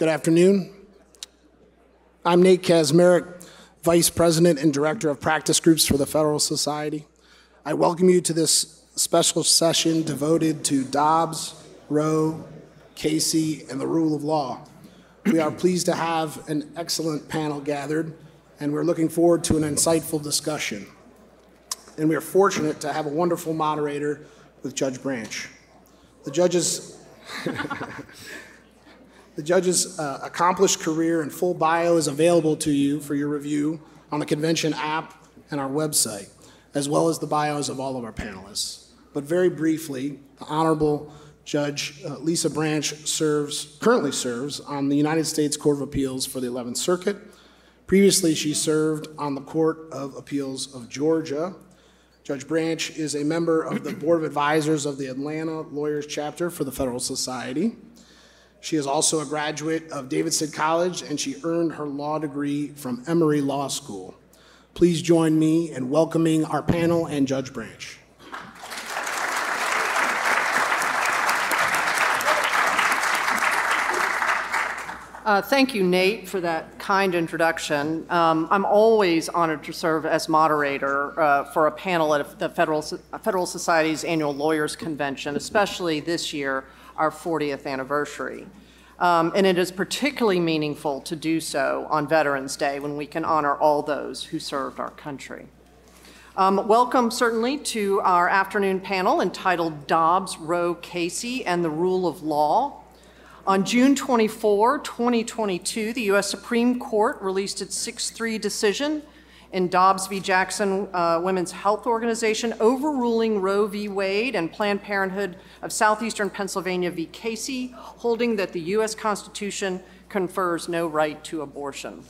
Good afternoon. I'm Nate Kazmarek, Vice President and Director of Practice Groups for the Federalist Society. I welcome you to this special session devoted to Dobbs, Roe, Casey, and the rule of law. We are pleased to have an excellent panel gathered, and we're looking forward to an insightful discussion. And we are fortunate to have a wonderful moderator with Judge Branch. The judge's accomplished career and full bio is available to you for your review on the convention app and our website, as well as the bios of all of our panelists. But very briefly, the Honorable Judge Lisa Branch currently serves on the United States Court of Appeals for the 11th Circuit. Previously, she served on the Court of Appeals of Georgia. Judge Branch is a member of the Board of Advisors of the Atlanta Lawyers Chapter for the Federalist Society. She is also a graduate of Davidson College, and she earned her law degree from Emory Law School. Please join me in welcoming our panel and Judge Branch. Thank you, Nate, for that kind introduction. I'm always honored to serve as moderator for a panel at the Federal Society's annual Lawyers Convention, especially this year, our 40th anniversary. And it is particularly meaningful to do so on Veterans Day when we can honor all those who served our country. Welcome, certainly, to our afternoon panel entitled Dobbs, Roe, Casey, and the Rule of Law. On June 24, 2022, the U.S. Supreme Court released its 6-3 decision in Dobbs v. Jackson Women's Health Organization, overruling Roe v. Wade and Planned Parenthood of Southeastern Pennsylvania v. Casey, holding that the U.S. Constitution confers no right to abortion.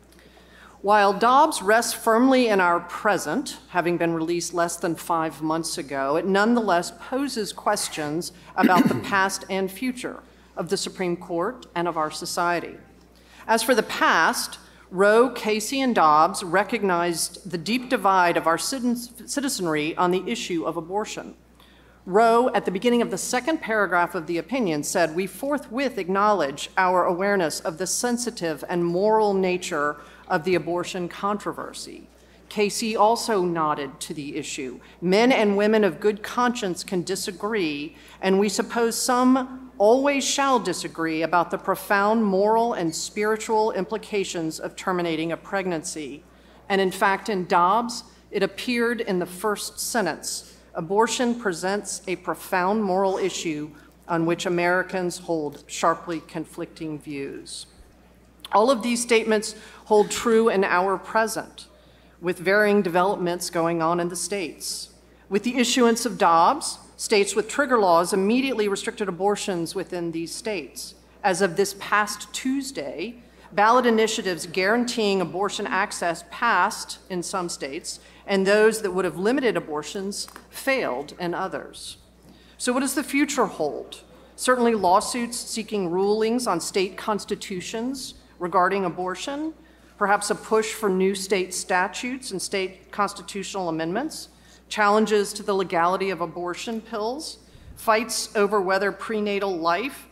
While Dobbs rests firmly in our present, having been released less than 5 months ago, it nonetheless poses questions about the past and future of the Supreme Court and of our society. As for the past, Roe, Casey, and Dobbs recognized the deep divide of our citizenry on the issue of abortion. Roe, at the beginning of the second paragraph of the opinion, said, "We forthwith acknowledge our awareness of the sensitive and moral nature of the abortion controversy." Casey also nodded to the issue. "Men and women of good conscience can disagree, and we suppose some always shall disagree about the profound moral and spiritual implications of terminating a pregnancy." And in fact, in Dobbs, it appeared in the first sentence, "Abortion presents a profound moral issue on which Americans hold sharply conflicting views." All of these statements hold true in our present, with varying developments going on in the states. With the issuance of Dobbs, states with trigger laws immediately restricted abortions within these states. As of this past Tuesday, ballot initiatives guaranteeing abortion access passed in some states, and those that would have limited abortions failed in others. So what does the future hold? Certainly lawsuits seeking rulings on state constitutions regarding abortion, perhaps a push for new state statutes and state constitutional amendments, challenges to the legality of abortion pills, fights over whether prenatal life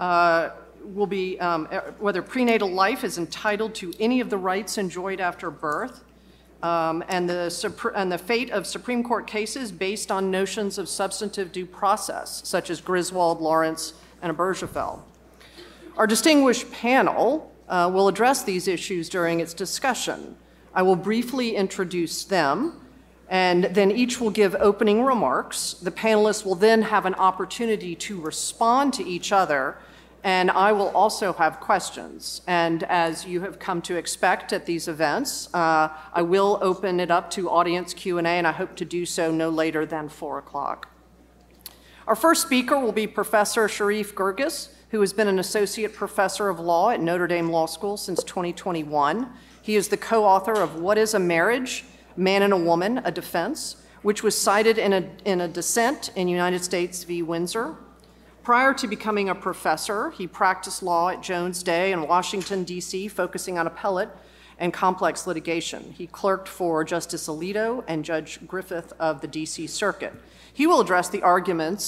whether prenatal life is entitled to any of the rights enjoyed after birth, and the fate of Supreme Court cases based on notions of substantive due process, such as Griswold, Lawrence, and Obergefell. Our distinguished panel will address these issues during its discussion. I will briefly introduce them, and then each will give opening remarks. The panelists will then have an opportunity to respond to each other, and I will also have questions. And as you have come to expect at these events, I will open it up to audience Q&A, and I hope to do so no later than 4 o'clock. Our first speaker will be Professor Sharif Girgis, who has been an associate professor of law at Notre Dame Law School since 2021. He is the co-author of What is a Marriage? Man and a Woman, a Defense, which was cited in a dissent in United States v. Windsor. Prior to becoming a professor, he practiced law at Jones Day in Washington, D.C., focusing on appellate and complex litigation. He clerked for Justice Alito and Judge Griffith of the D.C. Circuit. He will address the arguments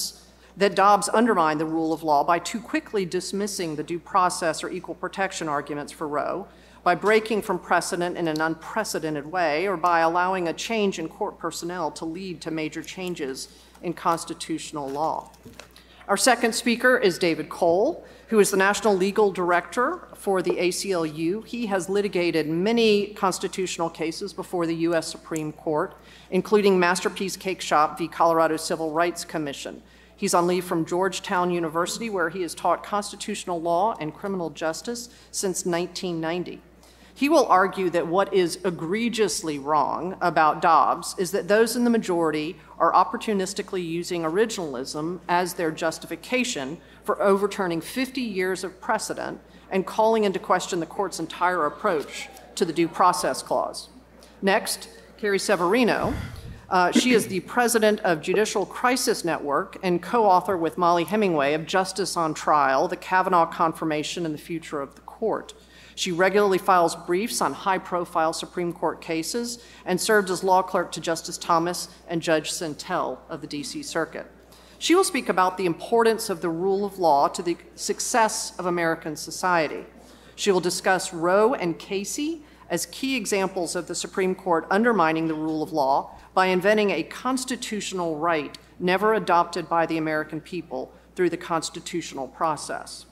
that Dobbs undermined the rule of law by too quickly dismissing the due process or equal protection arguments for Roe, by breaking from precedent in an unprecedented way, or by allowing a change in court personnel to lead to major changes in constitutional law. Our second speaker is David Cole, who is the National Legal Director for the ACLU. He has litigated many constitutional cases before the U.S. Supreme Court, including Masterpiece Cake Shop v. Colorado Civil Rights Commission. He's on leave from Georgetown University, where he has taught constitutional law and criminal justice since 1990. He will argue that what is egregiously wrong about Dobbs is that those in the majority are opportunistically using originalism as their justification for overturning 50 years of precedent and calling into question the court's entire approach to the Due Process Clause. Next, Carrie Severino. She is the president of Judicial Crisis Network and co-author with Molly Hemingway of Justice on Trial, The Kavanaugh Confirmation and the Future of the Court. She regularly files briefs on high-profile Supreme Court cases and served as law clerk to Justice Thomas and Judge Sentelle of the D.C. Circuit. She will speak about the importance of the rule of law to the success of American society. She will discuss Roe and Casey as key examples of the Supreme Court undermining the rule of law by inventing a constitutional right never adopted by the American people through the constitutional process.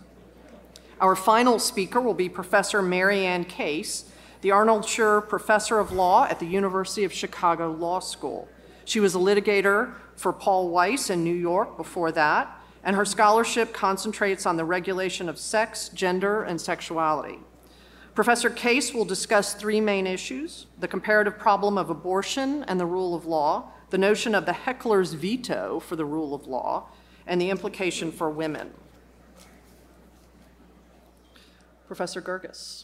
Our final speaker will be Professor Mary Ann Case, the Arnold Schur Professor of Law at the University of Chicago Law School. She was a litigator for Paul Weiss in New York before that, and her scholarship concentrates on the regulation of sex, gender, and sexuality. Professor Case will discuss three main issues: the comparative problem of abortion and the rule of law, the notion of the heckler's veto for the rule of law, and the implication for women. Professor Gerges.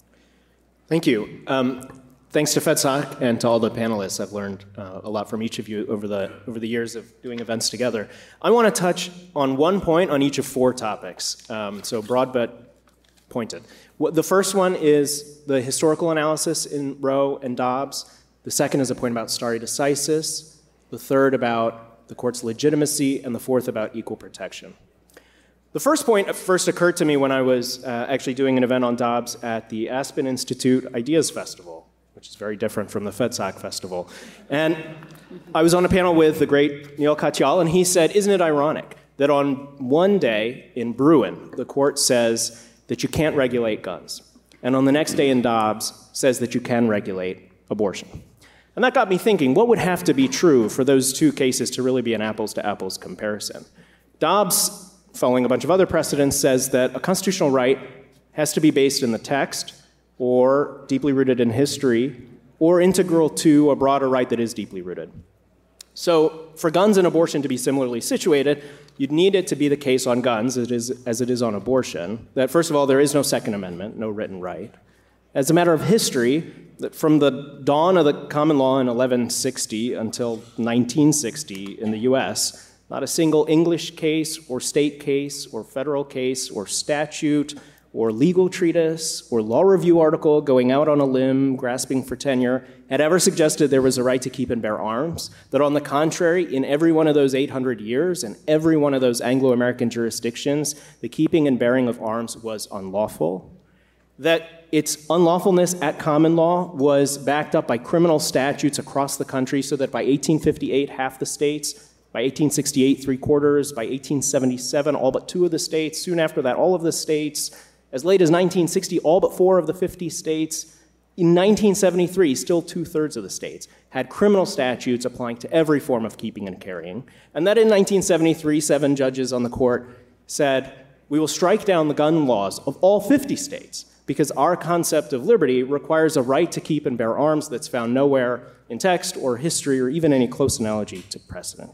Thank you. Thanks to FedSoc and to all the panelists. I've learned a lot from each of you over the years of doing events together. I want to touch on one point on each of four topics, so broad but pointed. The first one is the historical analysis in Roe and Dobbs. The second is a point about stare decisis. The third about the court's legitimacy, and the fourth about equal protection. The first point first occurred to me when I was actually doing an event on Dobbs at the Aspen Institute Ideas Festival, which is very different from the FedSoc Festival. And I was on a panel with the great Neil Katyal, and he said, isn't it ironic that on one day in Bruin, the court says that you can't regulate guns, and on the next day in Dobbs says that you can regulate abortion? And that got me thinking, what would have to be true for those two cases to really be an apples-to-apples comparison? Dobbs, following a bunch of other precedents, says that a constitutional right has to be based in the text, or deeply rooted in history, or integral to a broader right that is deeply rooted. So for guns and abortion to be similarly situated, you'd need it to be the case on guns as it is on abortion, that first of all, there is no Second Amendment, no written right. As a matter of history, that from the dawn of the common law in 1160 until 1960 in the US, not a single English case or state case or federal case or statute or legal treatise or law review article going out on a limb, grasping for tenure, had ever suggested there was a right to keep and bear arms. That on the contrary, in every one of those 800 years and every one of those Anglo-American jurisdictions, the keeping and bearing of arms was unlawful. That its unlawfulness at common law was backed up by criminal statutes across the country, so that by 1858, half the states, by 1868, three-quarters, by 1877, all but two of the states, soon after that, all of the states, as late as 1960, all but 4 of the 50 states, in 1973, still 2/3 of the states had criminal statutes applying to every form of keeping and carrying. And that in 1973, 7 judges on the court said, we will strike down the gun laws of all 50 states because our concept of liberty requires a right to keep and bear arms that's found nowhere in text or history or even any close analogy to precedent.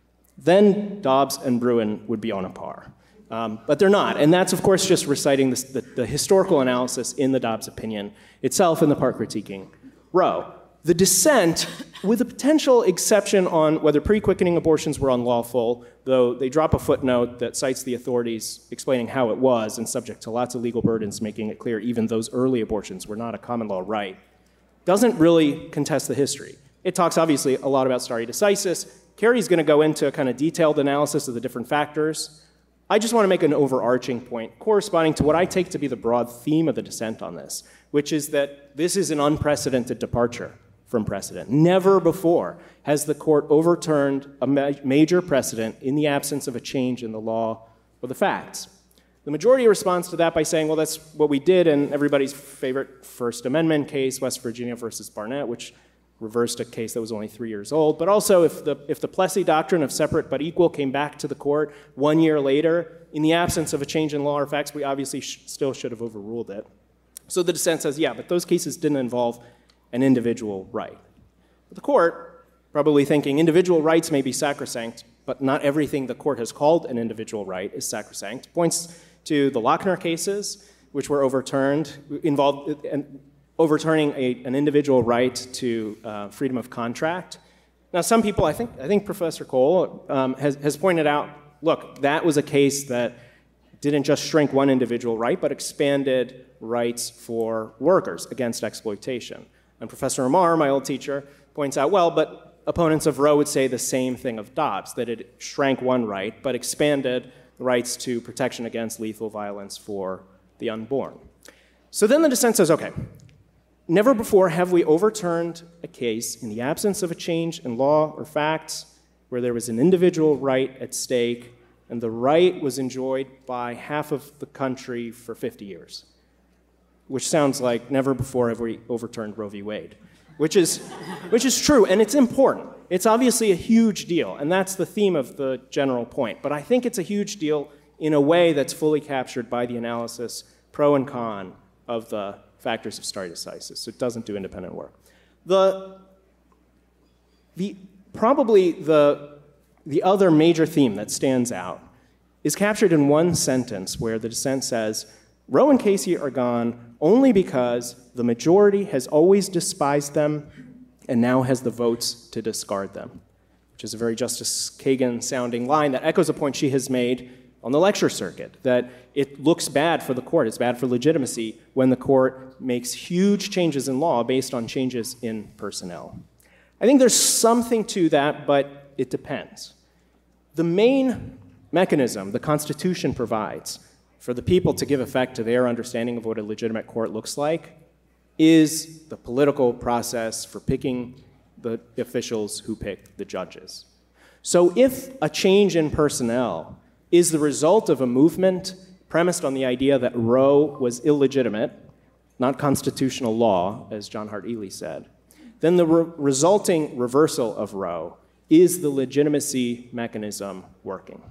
Then Dobbs and Bruin would be on a par. But they're not, and that's of course just reciting the historical analysis in the Dobbs opinion itself in the part critiquing Roe. The dissent, with a potential exception on whether pre-quickening abortions were unlawful, though they drop a footnote that cites the authorities explaining how it was and subject to lots of legal burdens, making it clear even those early abortions were not a common law right, doesn't really contest the history. It talks obviously a lot about stare decisis. Carrie's going to go into a kind of detailed analysis of the different factors. I just want to make an overarching point corresponding to what I take to be the broad theme of the dissent on this, which is that this is an unprecedented departure from precedent. Never before has the court overturned a major precedent in the absence of a change in the law or the facts. The majority responds to that by saying, well, that's what we did in everybody's favorite First Amendment case, West Virginia versus Barnett, which reversed a case that was only 3 years old. But also, if the Plessy doctrine of separate but equal came back to the court 1 year later, in the absence of a change in law or facts, we obviously still should have overruled it. So the dissent says, yeah, but those cases didn't involve an individual right. But the court, probably thinking individual rights may be sacrosanct, but not everything the court has called an individual right is sacrosanct, points to the Lochner cases, which were overturned, involved overturning an individual right to freedom of contract. Now, some people, I think Professor Cole has pointed out, look, that was a case that didn't just shrink one individual right, but expanded rights for workers against exploitation. And Professor Amar, my old teacher, points out, well, but opponents of Roe would say the same thing of Dobbs, that it shrank one right, but expanded the rights to protection against lethal violence for the unborn. So then the dissent says, okay, never before have we overturned a case in the absence of a change in law or facts where there was an individual right at stake and the right was enjoyed by half of the country for 50 years, which sounds like never before have we overturned Roe v. Wade, which is true, and it's important. It's obviously a huge deal, and that's the theme of the general point. But I think it's a huge deal in a way that's fully captured by the analysis, pro and con, of the factors of stare decisis. So it doesn't do independent work. Probably the other major theme that stands out is captured in one sentence where the dissent says, Roe and Casey are gone only because the majority has always despised them and now has the votes to discard them, which is a very Justice Kagan-sounding line that echoes a point she has made on the lecture circuit, that it looks bad for the court, it's bad for legitimacy when the court makes huge changes in law based on changes in personnel. I think there's something to that, but it depends. The main mechanism the Constitution provides for the people to give effect to their understanding of what a legitimate court looks like is the political process for picking the officials who pick the judges. So if a change in personnel is the result of a movement premised on the idea that Roe was illegitimate, not constitutional law, as John Hart Ely said, then the resulting reversal of Roe is the legitimacy mechanism working.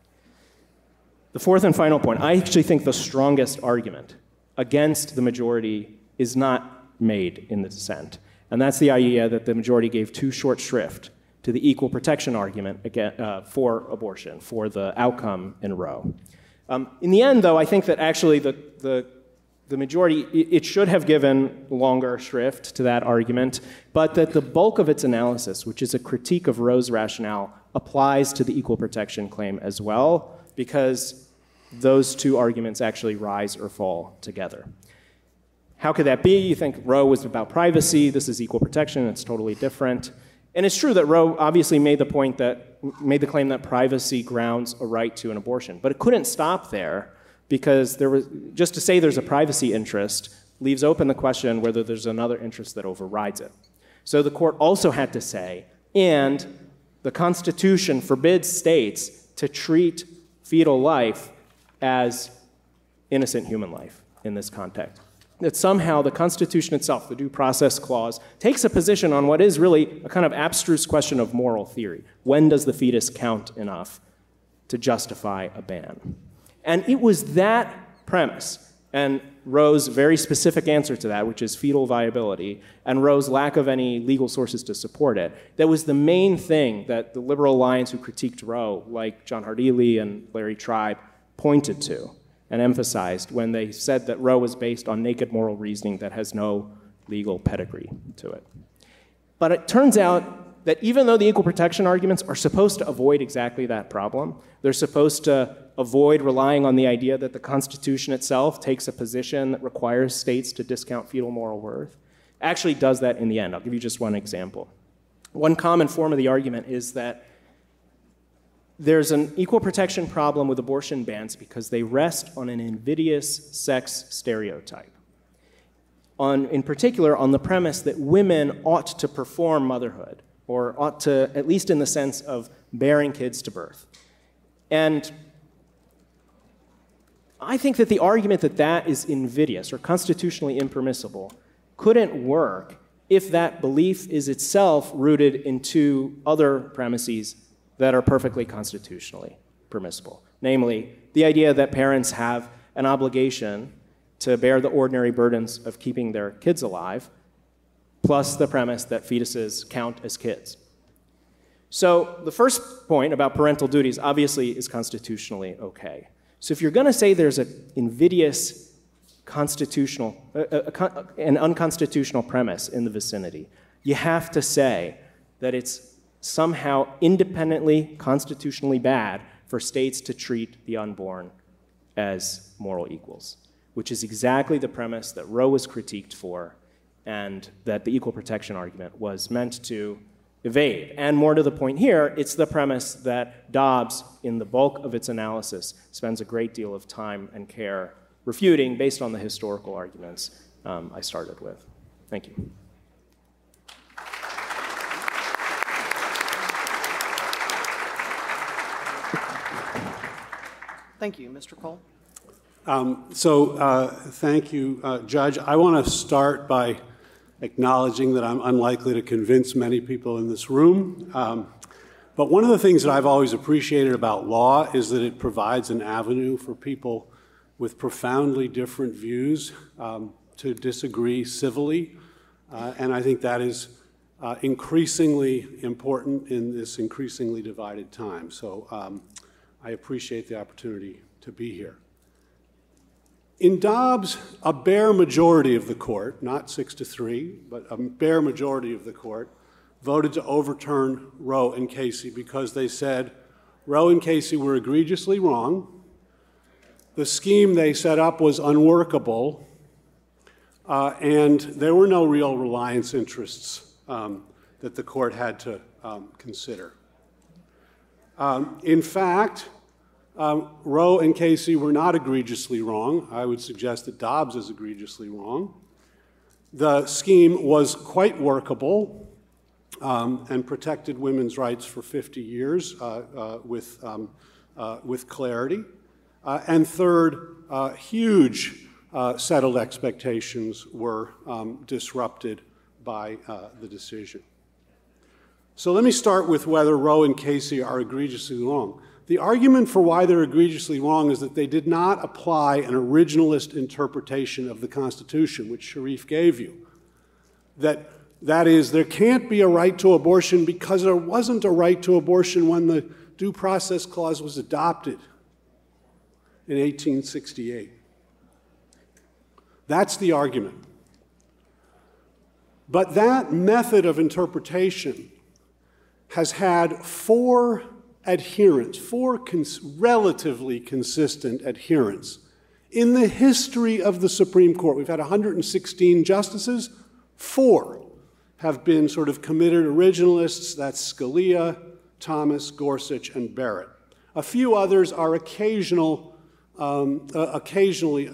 The fourth and final point, I actually think the strongest argument against the majority is not made in the dissent, and that's the idea that the majority gave too short shrift to the equal protection argument for abortion, for the outcome in Roe. In the end, though, I think that actually the majority, it should have given longer shrift to that argument, but that the bulk of its analysis, which is a critique of Roe's rationale, applies to the equal protection claim as well, because those two arguments actually rise or fall together. How could that be? You think Roe was about privacy, this is equal protection, it's totally different. And it's true that Roe obviously made the claim that privacy grounds a right to an abortion, but it couldn't stop there because just to say there's a privacy interest leaves open the question whether there's another interest that overrides it. So the court also had to say, and the Constitution forbids states to treat fetal life as innocent human life in this context. That somehow the Constitution itself, the Due Process Clause, takes a position on what is really a kind of abstruse question of moral theory. When does the fetus count enough to justify a ban? And it was that premise, and Roe's very specific answer to that, which is fetal viability, and Roe's lack of any legal sources to support it, that was the main thing that the liberal alliance who critiqued Roe, like John Hart Ely and Larry Tribe, pointed to and emphasized when they said that Roe was based on naked moral reasoning that has no legal pedigree to it. But it turns out that even though the equal protection arguments are supposed to avoid exactly that problem, they're supposed to avoid relying on the idea that the Constitution itself takes a position that requires states to discount fetal moral worth, actually does that in the end. I'll give you just one example. One common form of the argument is that there's an equal protection problem with abortion bans because they rest on an invidious sex stereotype. In particular, on the premise that women ought to perform motherhood, or ought to, at least in the sense of bearing kids to birth. And I think that the argument that that is invidious or constitutionally impermissible couldn't work if that belief is itself rooted in two other premises that are perfectly constitutionally permissible. Namely, the idea that parents have an obligation to bear the ordinary burdens of keeping their kids alive, plus the premise that fetuses count as kids. So the first point about parental duties obviously is constitutionally okay. So if you're going to say there's an invidious constitutional, an unconstitutional premise in the vicinity, you have to say that it's somehow independently constitutionally bad for states to treat the unborn as moral equals, which is exactly the premise that Roe was critiqued for and that the equal protection argument was meant to evade. And more to the point here, it's the premise that Dobbs, in the bulk of its analysis, spends a great deal of time and care refuting based on the historical arguments I started with. Thank you. Thank you. Mr. Cole? Thank you, Judge. I want to start by acknowledging that I'm unlikely to convince many people in this room. But one of the things that I've always appreciated about law is that it provides an avenue for people with profoundly different views to disagree civilly. And I think that is increasingly important in this increasingly divided time. So I appreciate the opportunity to be here. In Dobbs, a bare majority of the court, not 6-3, but a bare majority of the court, voted to overturn Roe and Casey because they said Roe and Casey were egregiously wrong, the scheme they set up was unworkable, and there were no real reliance interests that the court had to consider. In fact, Roe and Casey were not egregiously wrong. I would suggest that Dobbs is egregiously wrong. The scheme was quite workable and protected women's rights for 50 years with clarity. And third, huge settled expectations were disrupted by the decision. So let me start with whether Roe and Casey are egregiously wrong. The argument for why they're egregiously wrong is that they did not apply an originalist interpretation of the Constitution, which Sharif gave you. That is, there can't be a right to abortion because there wasn't a right to abortion when the Due Process Clause was adopted in 1868. That's the argument. But that method of interpretation has had four relatively consistent adherents in the history of the Supreme Court. We've had 116 justices. 4 have been sort of committed originalists. That's Scalia, Thomas, Gorsuch, and Barrett. A few others are occasional originalists,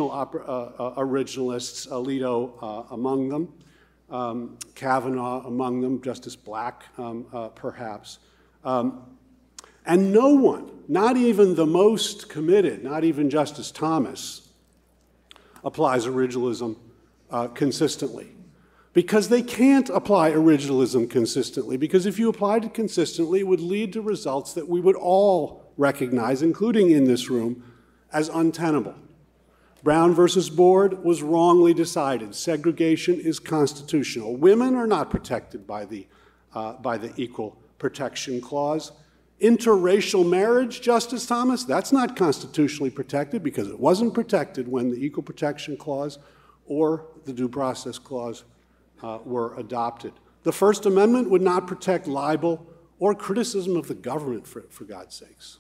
Alito among them, Kavanaugh among them, Justice Black perhaps. And no one, not even the most committed, not even Justice Thomas, applies originalism consistently. Because they can't apply originalism consistently, because if you applied it consistently, it would lead to results that we would all recognize, including in this room, as untenable. Brown versus Board was wrongly decided. Segregation is constitutional. Women are not protected by the Equal Protection Clause. Interracial marriage, Justice Thomas, that's not constitutionally protected because it wasn't protected when the Equal Protection Clause or the Due Process Clause were adopted. The First Amendment would not protect libel or criticism of the government, for God's sakes.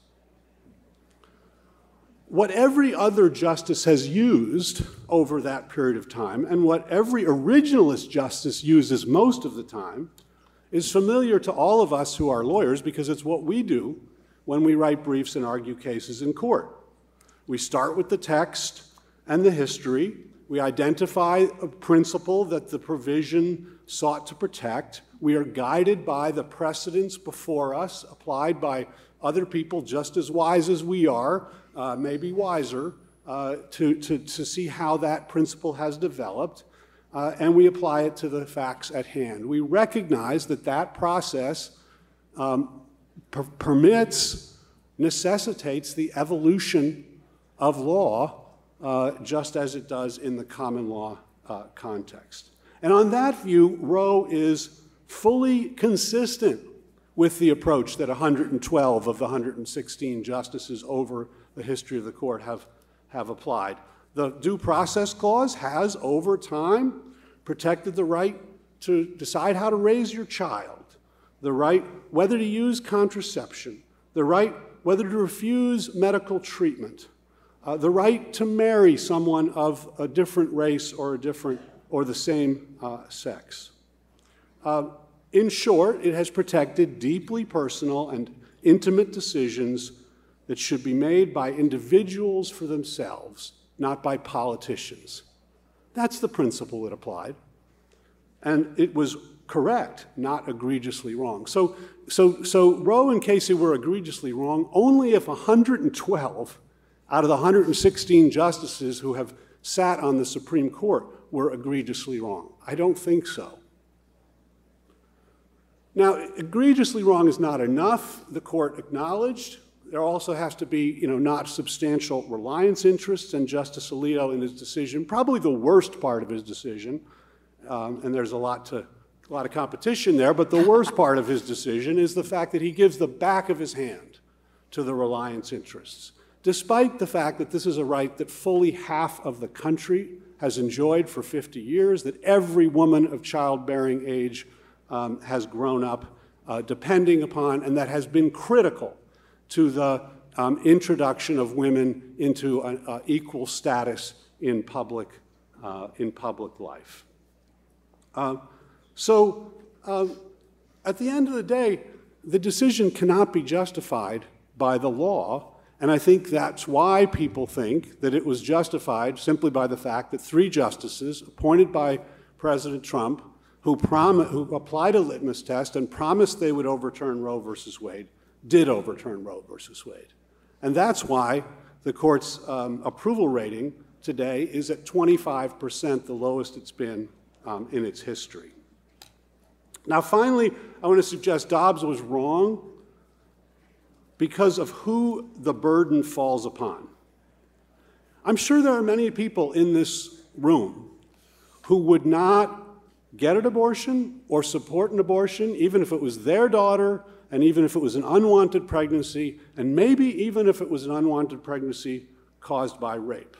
What every other justice has used over that period of time, and what every originalist justice uses most of the time, is familiar to all of us who are lawyers because it's what we do when we write briefs and argue cases in court. We start with the text and the history. We identify a principle that the provision sought to protect. We are guided by the precedents before us, applied by other people just as wise as we are, maybe wiser, to see how that principle has developed, and we apply it to the facts at hand. We recognize that that process necessitates the evolution of law, just as it does in the common law context. And on that view, Roe is fully consistent with the approach that 112 of the 116 justices over the history of the court have applied. The Due Process Clause has, over time, protected the right to decide how to raise your child, the right whether to use contraception, the right whether to refuse medical treatment, the right to marry someone of a different race or the same sex. In short, it has protected deeply personal and intimate decisions that should be made by individuals for themselves, not by politicians. That's the principle it applied. And it was correct, not egregiously wrong. So Roe and Casey were egregiously wrong only if 112 out of the 116 justices who have sat on the Supreme Court were egregiously wrong. I don't think so. Now, egregiously wrong is not enough, the court acknowledged. There also has to be, not substantial reliance interests, and Justice Alito in his decision, probably the worst part of his decision, and there's a lot of competition there, but the worst part of his decision is the fact that he gives the back of his hand to the reliance interests, despite the fact that this is a right that fully half of the country has enjoyed for 50 years, that every woman of childbearing age has grown up depending upon, and that has been critical to the introduction of women into an equal status in public life. So at the end of the day, the decision cannot be justified by the law, and I think that's why people think that it was justified simply by the fact that 3 justices appointed by President Trump who applied a litmus test and promised they would overturn Roe versus Wade, did overturn Roe versus Wade. And that's why the court's approval rating today is at 25%, the lowest it's been in its history. Now, finally, I want to suggest Dobbs was wrong because of who the burden falls upon. I'm sure there are many people in this room who would not get an abortion or support an abortion, even if it was their daughter, and even if it was an unwanted pregnancy, and maybe even if it was an unwanted pregnancy caused by rape.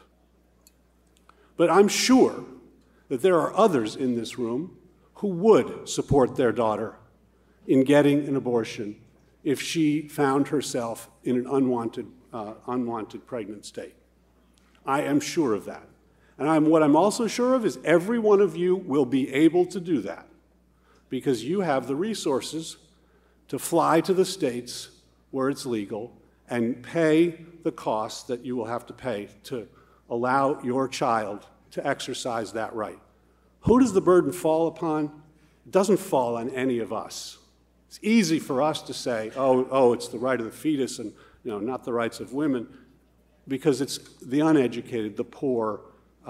But I'm sure that there are others in this room who would support their daughter in getting an abortion if she found herself in an unwanted pregnant state. I am sure of that. And what I'm also sure of is every one of you will be able to do that because you have the resources to fly to the states where it's legal and pay the costs that you will have to pay to allow your child to exercise that right. Who does the burden fall upon? It doesn't fall on any of us. It's easy for us to say, oh, it's the right of the fetus and not the rights of women, because it's the uneducated, the poor,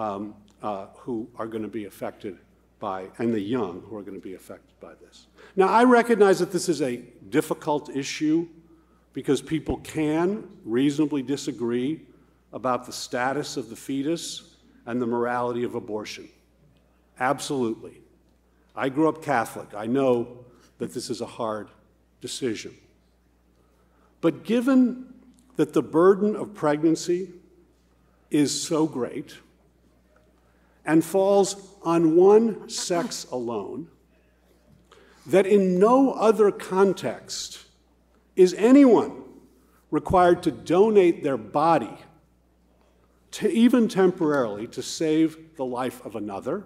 who are going to be affected by, and the young who are going to be affected by this. Now, I recognize that this is a difficult issue because people can reasonably disagree about the status of the fetus and the morality of abortion. Absolutely. I grew up Catholic. I know that this is a hard decision. But given that the burden of pregnancy is so great and falls on one sex alone, that in no other context is anyone required to donate their body, even temporarily, to save the life of another,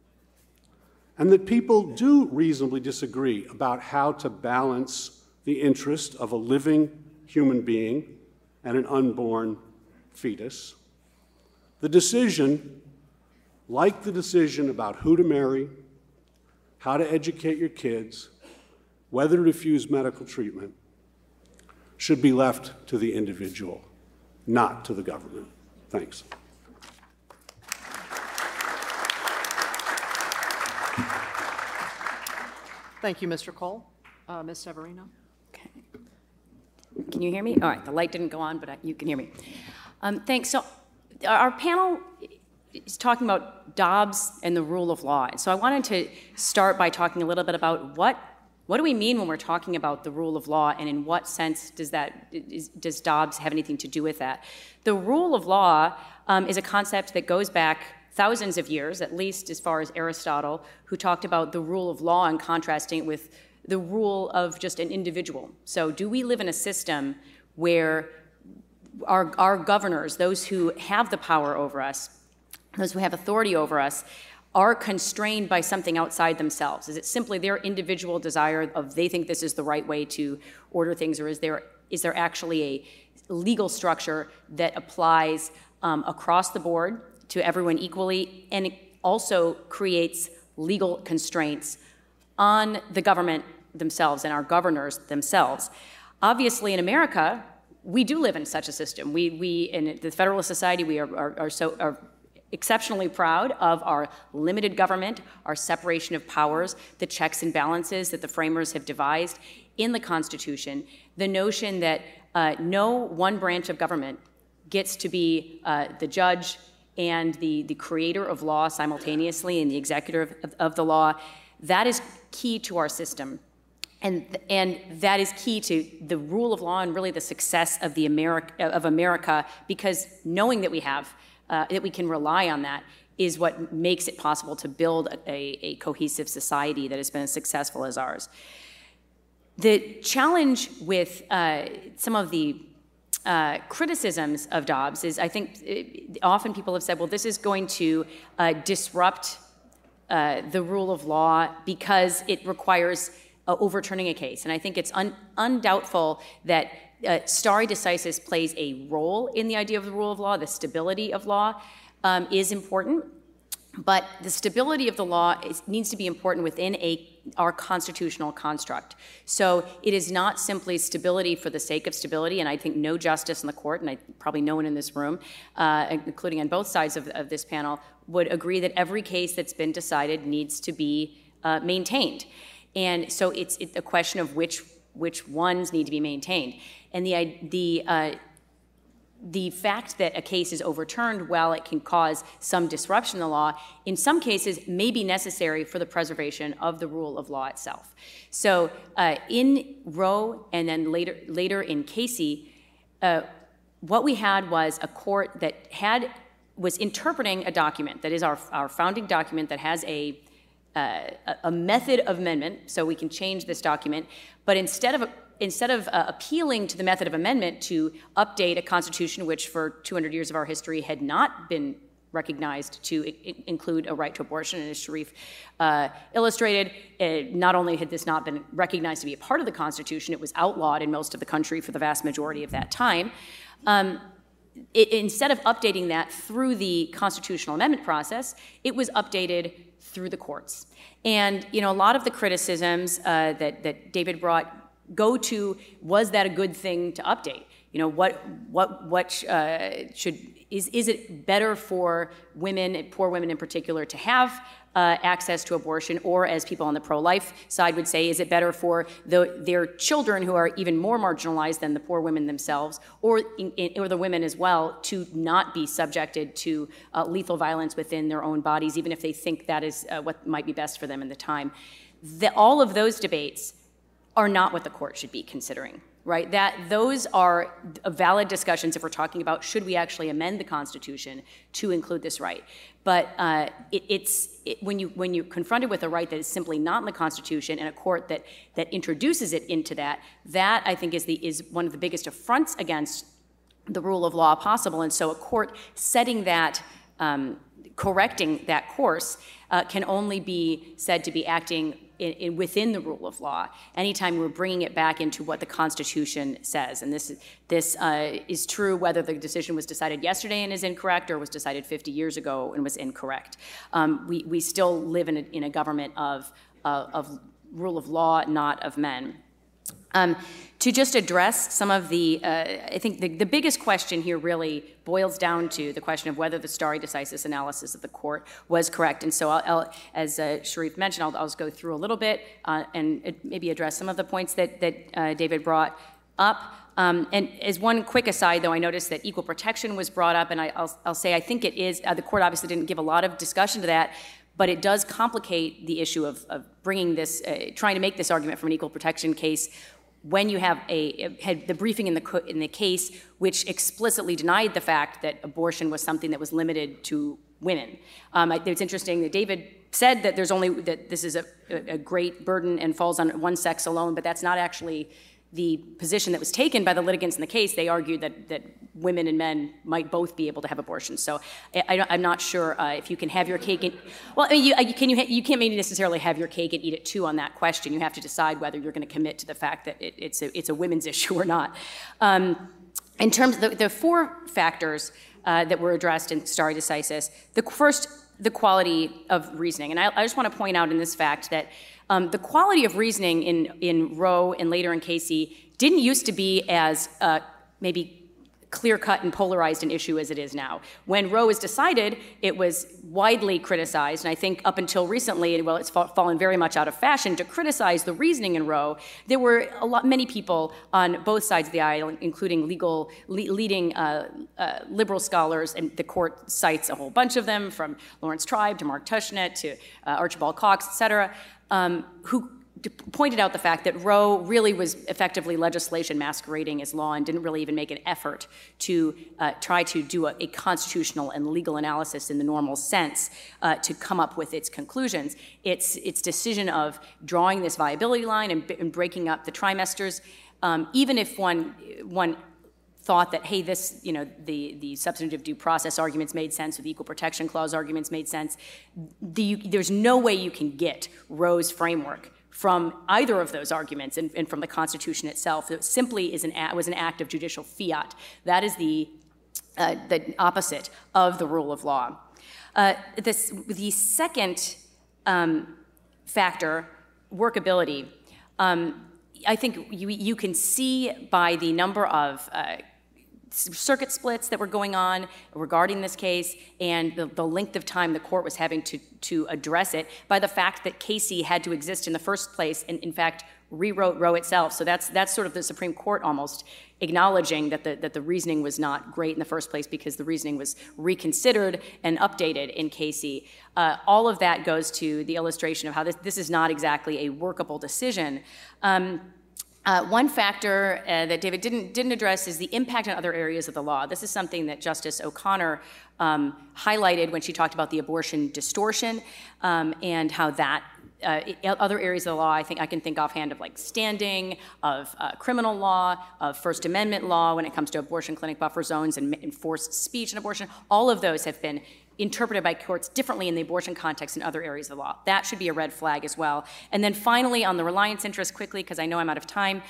and that people do reasonably disagree about how to balance the interest of a living human being and an unborn fetus. The decision, like the decision about who to marry, how to educate your kids, whether to refuse medical treatment, should be left to the individual, not to the government. Thanks. Thank you, Mr. Cole. Ms. Severino? Okay. Can you hear me? All right, the light didn't go on, but you can hear me. Thanks. So our panel is talking about Dobbs and the rule of law. And so I wanted to start by talking a little bit about what do we mean when we're talking about the rule of law, and in what sense does Dobbs have anything to do with that? The rule of law is a concept that goes back thousands of years, at least as far as Aristotle, who talked about the rule of law and contrasting it with the rule of just an individual. So do we live in a system where our governors, those who have the power over us, those who have authority over us, are constrained by something outside themselves? Is it simply their individual desire of they think this is the right way to order things, or is there actually a legal structure that applies across the board to everyone equally, and it also creates legal constraints on the government themselves and our governors themselves? Obviously, in America, we do live in such a system. We in the Federalist Society, we are exceptionally proud of our limited government, our separation of powers, the checks and balances that the framers have devised in the Constitution, the notion that no one branch of government gets to be the judge and the creator of law simultaneously and the executor of the law. That is key to our system. And that is key to the rule of law and really the success of America, because knowing that we have that we can rely on that is what makes it possible to build a cohesive society that has been as successful as ours. The challenge with some of the criticisms of Dobbs is, I think often people have said, well, this is going to disrupt the rule of law because it requires overturning a case. And I think it's undoubtful that stare decisis plays a role in the idea of the rule of law. The stability of law is important, but the stability of the law needs to be important within our constitutional construct. So it is not simply stability for the sake of stability, and I think no justice in the court, and probably no one in this room, including on both sides of this panel, would agree that every case that's been decided needs to be maintained. And so it's a question of which ones need to be maintained. And the fact that a case is overturned, while it can cause some disruption in the law, in some cases may be necessary for the preservation of the rule of law itself. So in Roe and then later in Casey, what we had was a court that was interpreting a document that is our founding document that has a method of amendment, so we can change this document, but instead of appealing to the method of amendment to update a constitution which for 200 years of our history had not been recognized to include a right to abortion, and as Sharif illustrated, not only had this not been recognized to be a part of the Constitution, it was outlawed in most of the country for the vast majority of that time. Instead of updating that through the constitutional amendment process, it was updated through the courts. And a lot of the criticisms that David brought go to, was that a good thing to update? Is it better for women, poor women in particular, to have access to abortion, or as people on the pro-life side would say, is it better for their children who are even more marginalized than the poor women themselves, or the women as well, to not be subjected to lethal violence within their own bodies, even if they think that is what might be best for them in the time? All of those debates are not what the court should be considering, right? Those are valid discussions if we're talking about should we actually amend the Constitution to include this right. But when you're confronted with a right that is simply not in the Constitution, and a court that introduces it into that I think is one of the biggest affronts against the rule of law possible. And so a court setting that, correcting that course can only be said to be acting within the rule of law, anytime we're bringing it back into what the Constitution says. And this is true whether the decision was decided yesterday and is incorrect or was decided 50 years ago and was incorrect. We still live in a government of rule of law, not of men. To just address some of I think the biggest question here really boils down to the question of whether the stare decisis analysis of the court was correct. And so as Sharif mentioned, I'll just go through a little bit and maybe address some of the points that David brought up. And as one quick aside, though, I noticed that equal protection was brought up, and I'll say I think it is, the court obviously didn't give a lot of discussion to that, but it does complicate the issue of bringing this, trying to make this argument from an equal protection case when you have had the briefing in the case which explicitly denied the fact that abortion was something that was limited to women. It's interesting that David said that that this is a great burden and falls on one sex alone, but that's not actually the position that was taken by the litigants in the case. They argued that women and men might both be able to have abortions. So I'm not sure if you can have your cake and, well, I mean, you can't maybe necessarily have your cake and eat it too on that question. You have to decide whether you're going to commit to the fact that it's a women's issue or not. In terms of the four factors that were addressed in stare decisis, first, the quality of reasoning. And I just want to point out in this fact that the quality of reasoning in Roe and later in Casey didn't used to be as maybe clear-cut and polarized an issue as it is now. When Roe was decided, it was widely criticized, and I think up until recently, well, it's fallen very much out of fashion to criticize the reasoning in Roe. There were many people on both sides of the aisle, including leading liberal scholars, and the court cites a whole bunch of them, from Lawrence Tribe to Mark Tushnet to Archibald Cox, et cetera, who pointed out the fact that Roe really was effectively legislation masquerading as law and didn't really even make an effort to try to do a constitutional and legal analysis in the normal sense to come up with its conclusions. Its decision of drawing this viability line and breaking up the trimesters, even if one thought that, hey, this, the substantive due process arguments made sense, or the equal protection clause arguments made sense, there's no way you can get Roe's framework from either of those arguments and from the Constitution itself. It simply was an act of judicial fiat. That is the opposite of the rule of law. The second factor, workability, I think you can see by the number of circuit splits that were going on regarding this case and the length of time the court was having to address it by the fact that Casey had to exist in the first place and, in fact, rewrote Roe itself. So that's sort of the Supreme Court almost acknowledging that the reasoning was not great in the first place because the reasoning was reconsidered and updated in Casey. All of that goes to the illustration of how this is not exactly a workable decision. One factor that David didn't address is the impact on other areas of the law. This is something that Justice O'Connor highlighted when she talked about the abortion distortion and how that other areas of the law, I think I can think offhand of like standing, of criminal law, of First Amendment law when it comes to abortion clinic buffer zones and enforced speech and abortion. All of those have been interpreted by courts differently in the abortion context in other areas of the law. That should be a red flag as well. And then finally, on the reliance interest, quickly, because I know I'm out of time,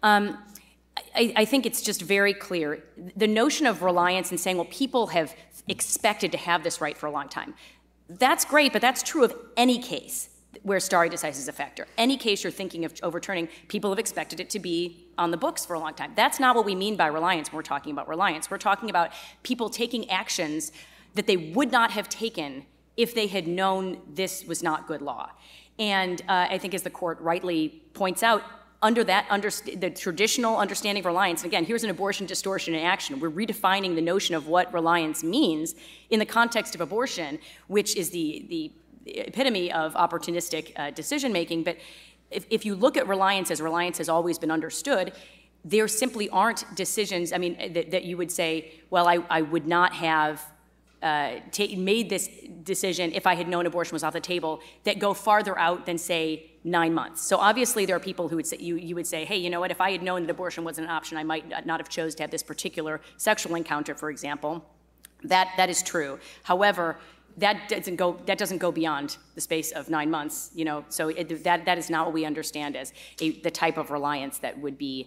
I think it's just very clear. The notion of reliance and saying, well, people have expected to have this right for a long time. That's great, but that's true of any case where stare decisis is a factor. Any case you're thinking of overturning, people have expected it to be on the books for a long time. That's not what we mean by reliance when we're talking about reliance. We're talking about people taking actions that they would not have taken if they had known this was not good law. And I think as the court rightly points out, under the traditional understanding of reliance, and again, here's an abortion distortion in action. We're redefining the notion of what reliance means in the context of abortion, which is the epitome of opportunistic decision-making. But if you look at reliance as always been understood, there simply aren't decisions, I mean, that you would say, well, I would not have made this decision if I had known abortion was off the table, that go farther out than, say, 9 months. So obviously there are people who would say, you would say, hey, you know what, if I had known that abortion wasn't an option, I might not have chose to have this particular sexual encounter, for example. That is true. However, that doesn't go beyond the space of 9 months, you know. So that is not what we understand as the type of reliance that would be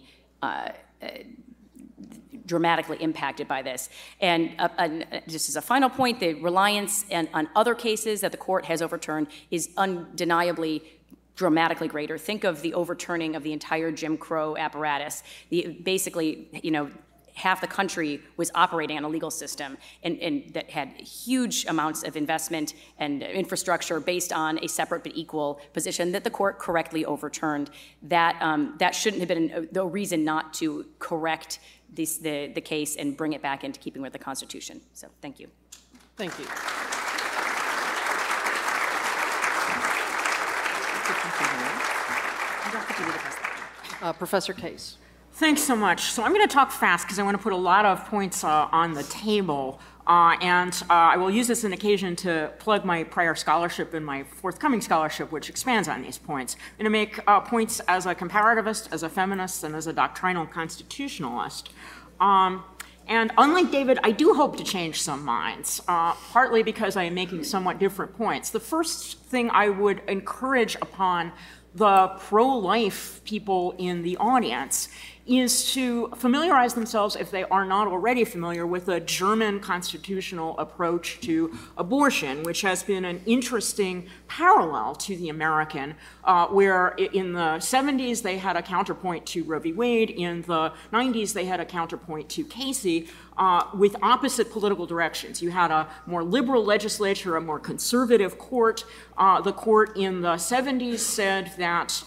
dramatically impacted by this. And just as a final point, the reliance on other cases that the court has overturned is undeniably dramatically greater. Think of the overturning of the entire Jim Crow apparatus. Basically, you know, half the country was operating on a legal system and that had huge amounts of investment and infrastructure based on a separate but equal position that the court correctly overturned. That shouldn't have been the reason not to correct the case and bring it back into keeping with the Constitution. So thank you. Thank you. Professor Case. Thanks so much. So I'm going to talk fast because I want to put a lot of points on the table. I will use this as an occasion to plug my prior scholarship and my forthcoming scholarship, which expands on these points. I'm going to make points as a comparativist, as a feminist, and as a doctrinal constitutionalist. And unlike David, I do hope to change some minds, partly because I am making somewhat different points. The first thing I would encourage upon the pro-life people in the audience is to familiarize themselves, if they are not already familiar, with the German constitutional approach to abortion, which has been an interesting parallel to the American, where in the 70s they had a counterpoint to Roe v. Wade, in the 90s they had a counterpoint to Casey, with opposite political directions. You had a more liberal legislature, a more conservative court. The court in the 70s said that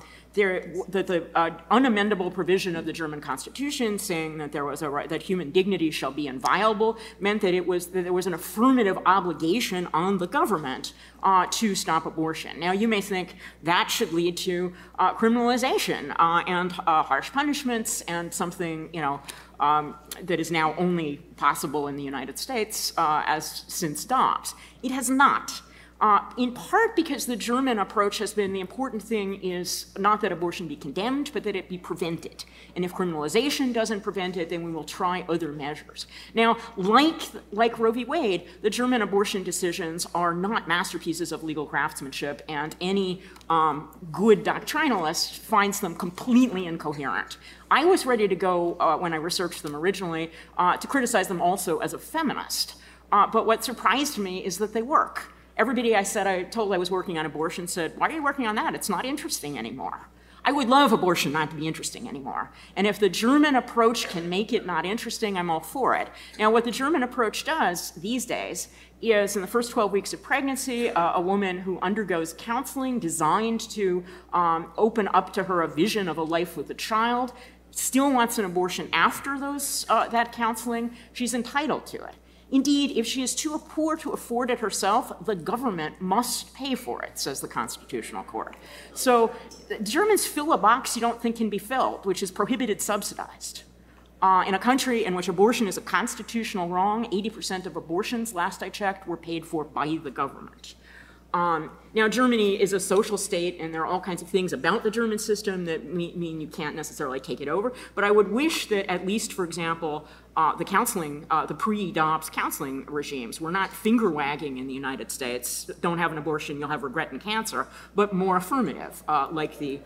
the unamendable provision of the German Constitution, saying that there was a right that human dignity shall be inviolable, meant that there was an affirmative obligation on the government to stop abortion. Now, you may think that should lead to criminalization and harsh punishments and something, you know, that is now only possible in the United States as since Dobbs. It has not. In part because the German approach has been the important thing is not that abortion be condemned, but that it be prevented. And if criminalization doesn't prevent it, then we will try other measures. Now, like Roe v. Wade, the German abortion decisions are not masterpieces of legal craftsmanship, and any good doctrinalist finds them completely incoherent. I was ready to go, when I researched them originally, to criticize them also as a feminist. But what surprised me is that they work. Everybody I told I was working on abortion said, "Why are you working on that? It's not interesting anymore." I would love abortion not to be interesting anymore. And if the German approach can make it not interesting, I'm all for it. Now, what the German approach does these days is in the first 12 weeks of pregnancy, a woman who undergoes counseling designed to open up to her a vision of a life with a child, still wants an abortion after that counseling, she's entitled to it. Indeed, if she is too poor to afford it herself, the government must pay for it, says the Constitutional Court. So the Germans fill a box you don't think can be filled, which is prohibited subsidized. In a country in which abortion is a constitutional wrong, 80% of abortions, last I checked, were paid for by the government. Now, Germany is a social state, and there are all kinds of things about the German system that mean you can't necessarily take it over. But I would wish that at least, for example, the pre-Dobbs counseling regimes were not finger-wagging in the United States. Don't have an abortion, you'll have regret and cancer, but more affirmative, like the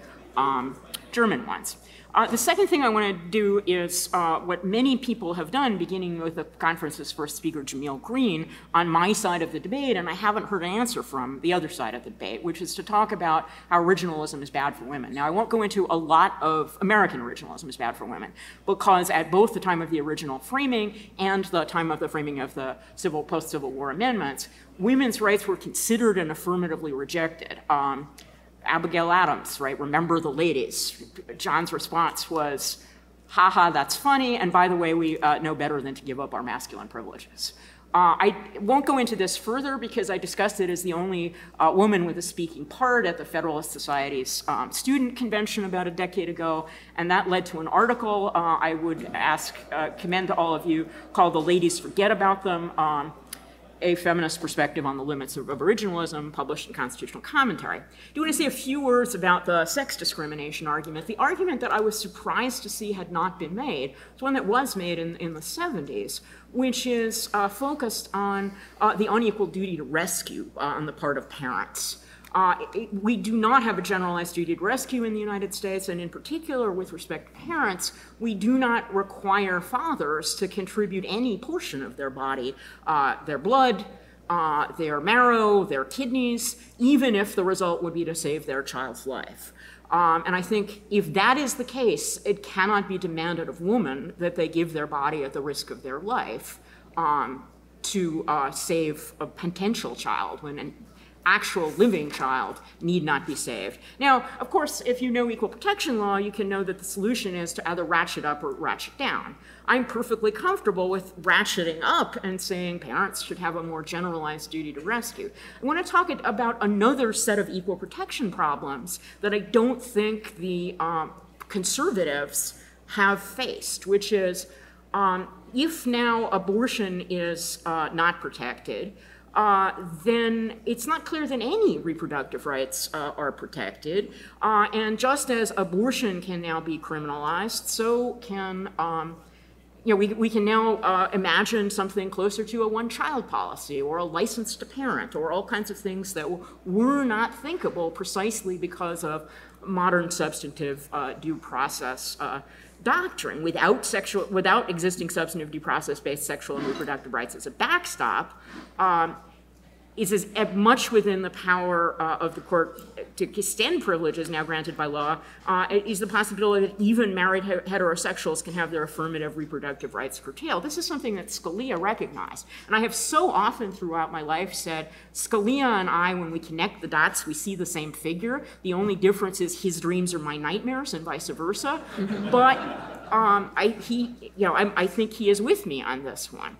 German ones. The second thing I want to do is what many people have done, beginning with the conference's first speaker, Jamil Green, on my side of the debate, and I haven't heard an answer from the other side of the debate, which is to talk about how originalism is bad for women. Now, I won't go into a lot of American originalism is bad for women, because at both the time of the original framing and the time of the framing of the post-Civil War amendments, women's rights were considered and affirmatively rejected. Abigail Adams, right? Remember the ladies. John's response was, haha, that's funny, and by the way, we know better than to give up our masculine privileges. I won't go into this further because I discussed it as the only woman with a speaking part at the Federalist Society's student convention about a decade ago, and that led to an article I would commend to all of you called "The Ladies Forget About Them." a feminist perspective on the limits of originalism, published in Constitutional Commentary. I do want to say a few words about the sex discrimination argument. The argument that I was surprised to see had not been made is one that was made in the 70s, which is focused on the unequal duty to rescue on the part of parents. We do not have a generalized duty to rescue in the United States, and in particular with respect to parents, we do not require fathers to contribute any portion of their body, their blood, their marrow, their kidneys, even if the result would be to save their child's life. And I think if that is the case, it cannot be demanded of women that they give their body at the risk of their life to save a potential child when an actual living child need not be saved. Now, of course, if you know equal protection law, you can know that the solution is to either ratchet up or ratchet down. I'm perfectly comfortable with ratcheting up and saying parents should have a more generalized duty to rescue. I want to talk about another set of equal protection problems that I don't think the conservatives have faced, which is if now abortion is not protected, then it's not clear that any reproductive rights are protected. And just as abortion can now be criminalized, so can, we can now imagine something closer to a one-child policy or a license to parent or all kinds of things that were not thinkable precisely because of modern substantive due process doctrine. Without existing substantive due process-based sexual and reproductive rights as a backstop, is as much within the power of the court to extend privileges now granted by law, is the possibility that even married heterosexuals can have their affirmative reproductive rights curtailed. This is something that Scalia recognized. And I have so often throughout my life said, Scalia and I, when we connect the dots, we see the same figure. The only difference is his dreams are my nightmares and vice versa. But I think he is with me on this one.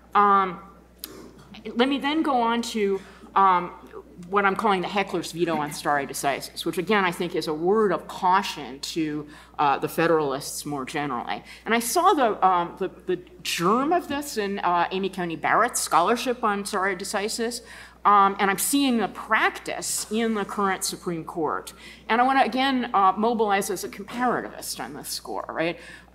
Let me then go on to what I'm calling the heckler's veto on stare decisis, which again I think is a word of caution to the Federalists more generally. And I saw the germ of this in Amy Coney Barrett's scholarship on stare decisis, and I'm seeing the practice in the current Supreme Court. And I want to again mobilize as a comparativist on this score, right?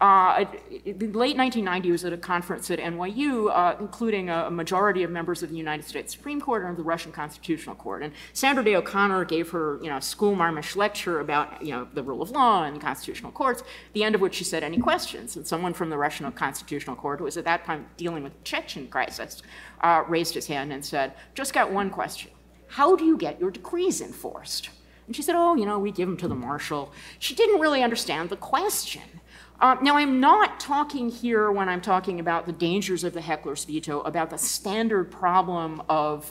In late 1990, I was at a conference at NYU, including a majority of members of the United States Supreme Court and of the Russian Constitutional Court. And Sandra Day O'Connor gave her, school marmish lecture about, the rule of law and constitutional courts, at the end of which she said, any questions? And someone from the Russian Constitutional Court, who was at that time dealing with the Chechen crisis, raised his hand and said, just got one question. How do you get your decrees enforced? And she said, we give them to the marshal. She didn't really understand the question. Now, I'm not talking here, when I'm talking about the dangers of the heckler's veto, about the standard problem of,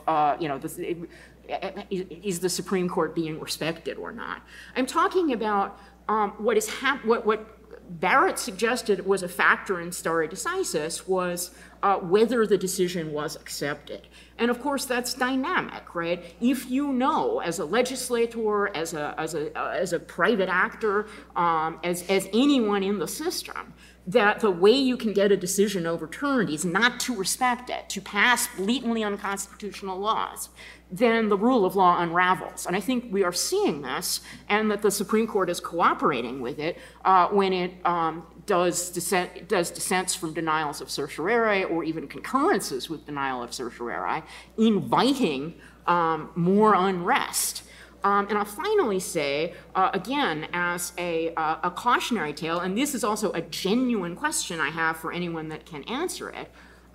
is the Supreme Court being respected or not? I'm talking about what Barrett suggested was a factor in stare decisis was whether the decision was accepted. And of course, that's dynamic, right? If you know, as a legislator, as a private actor, as anyone in the system, that the way you can get a decision overturned is not to respect it, to pass blatantly unconstitutional laws, then the rule of law unravels. And I think we are seeing this, and that the Supreme Court is cooperating with it when it does dissents from denials of certiorari or even concurrences with denial of certiorari, inviting more unrest. And I'll finally say, again, as a cautionary tale, and this is also a genuine question I have for anyone that can answer it,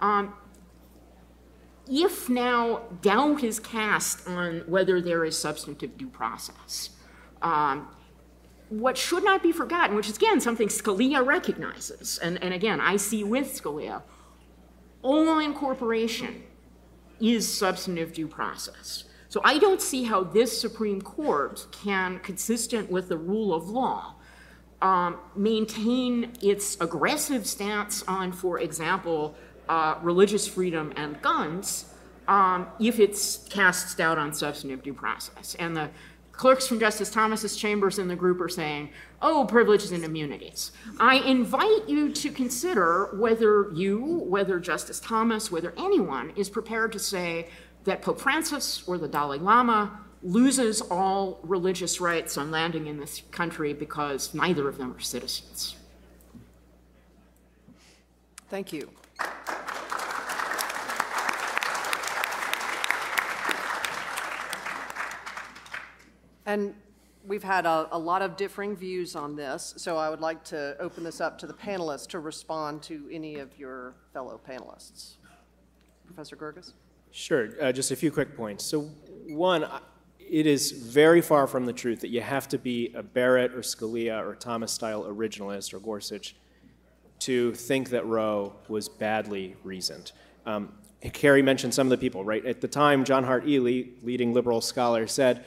if now doubt is cast on whether there is substantive due process, what should not be forgotten, which is again something Scalia recognizes, and again I see with Scalia, all incorporation is substantive due process. So I don't see how this Supreme Court can, consistent with the rule of law, maintain its aggressive stance on, for example, religious freedom and guns, if it's casts doubt on substantive due process. And the clerks from Justice Thomas's chambers in the group are saying, oh, privileges and immunities. I invite you to consider whether Justice Thomas, whether anyone is prepared to say that Pope Francis or the Dalai Lama loses all religious rights on landing in this country because neither of them are citizens. Thank you. And we've had a lot of differing views on this, so I would like to open this up to the panelists to respond to any of your fellow panelists. Professor Gerges? Sure, just a few quick points. So one, it is very far from the truth that you have to be a Barrett or Scalia or Thomas-style originalist or Gorsuch to think that Roe was badly reasoned. Carrie mentioned some of the people, right? At the time, John Hart Ely, leading liberal scholar, said,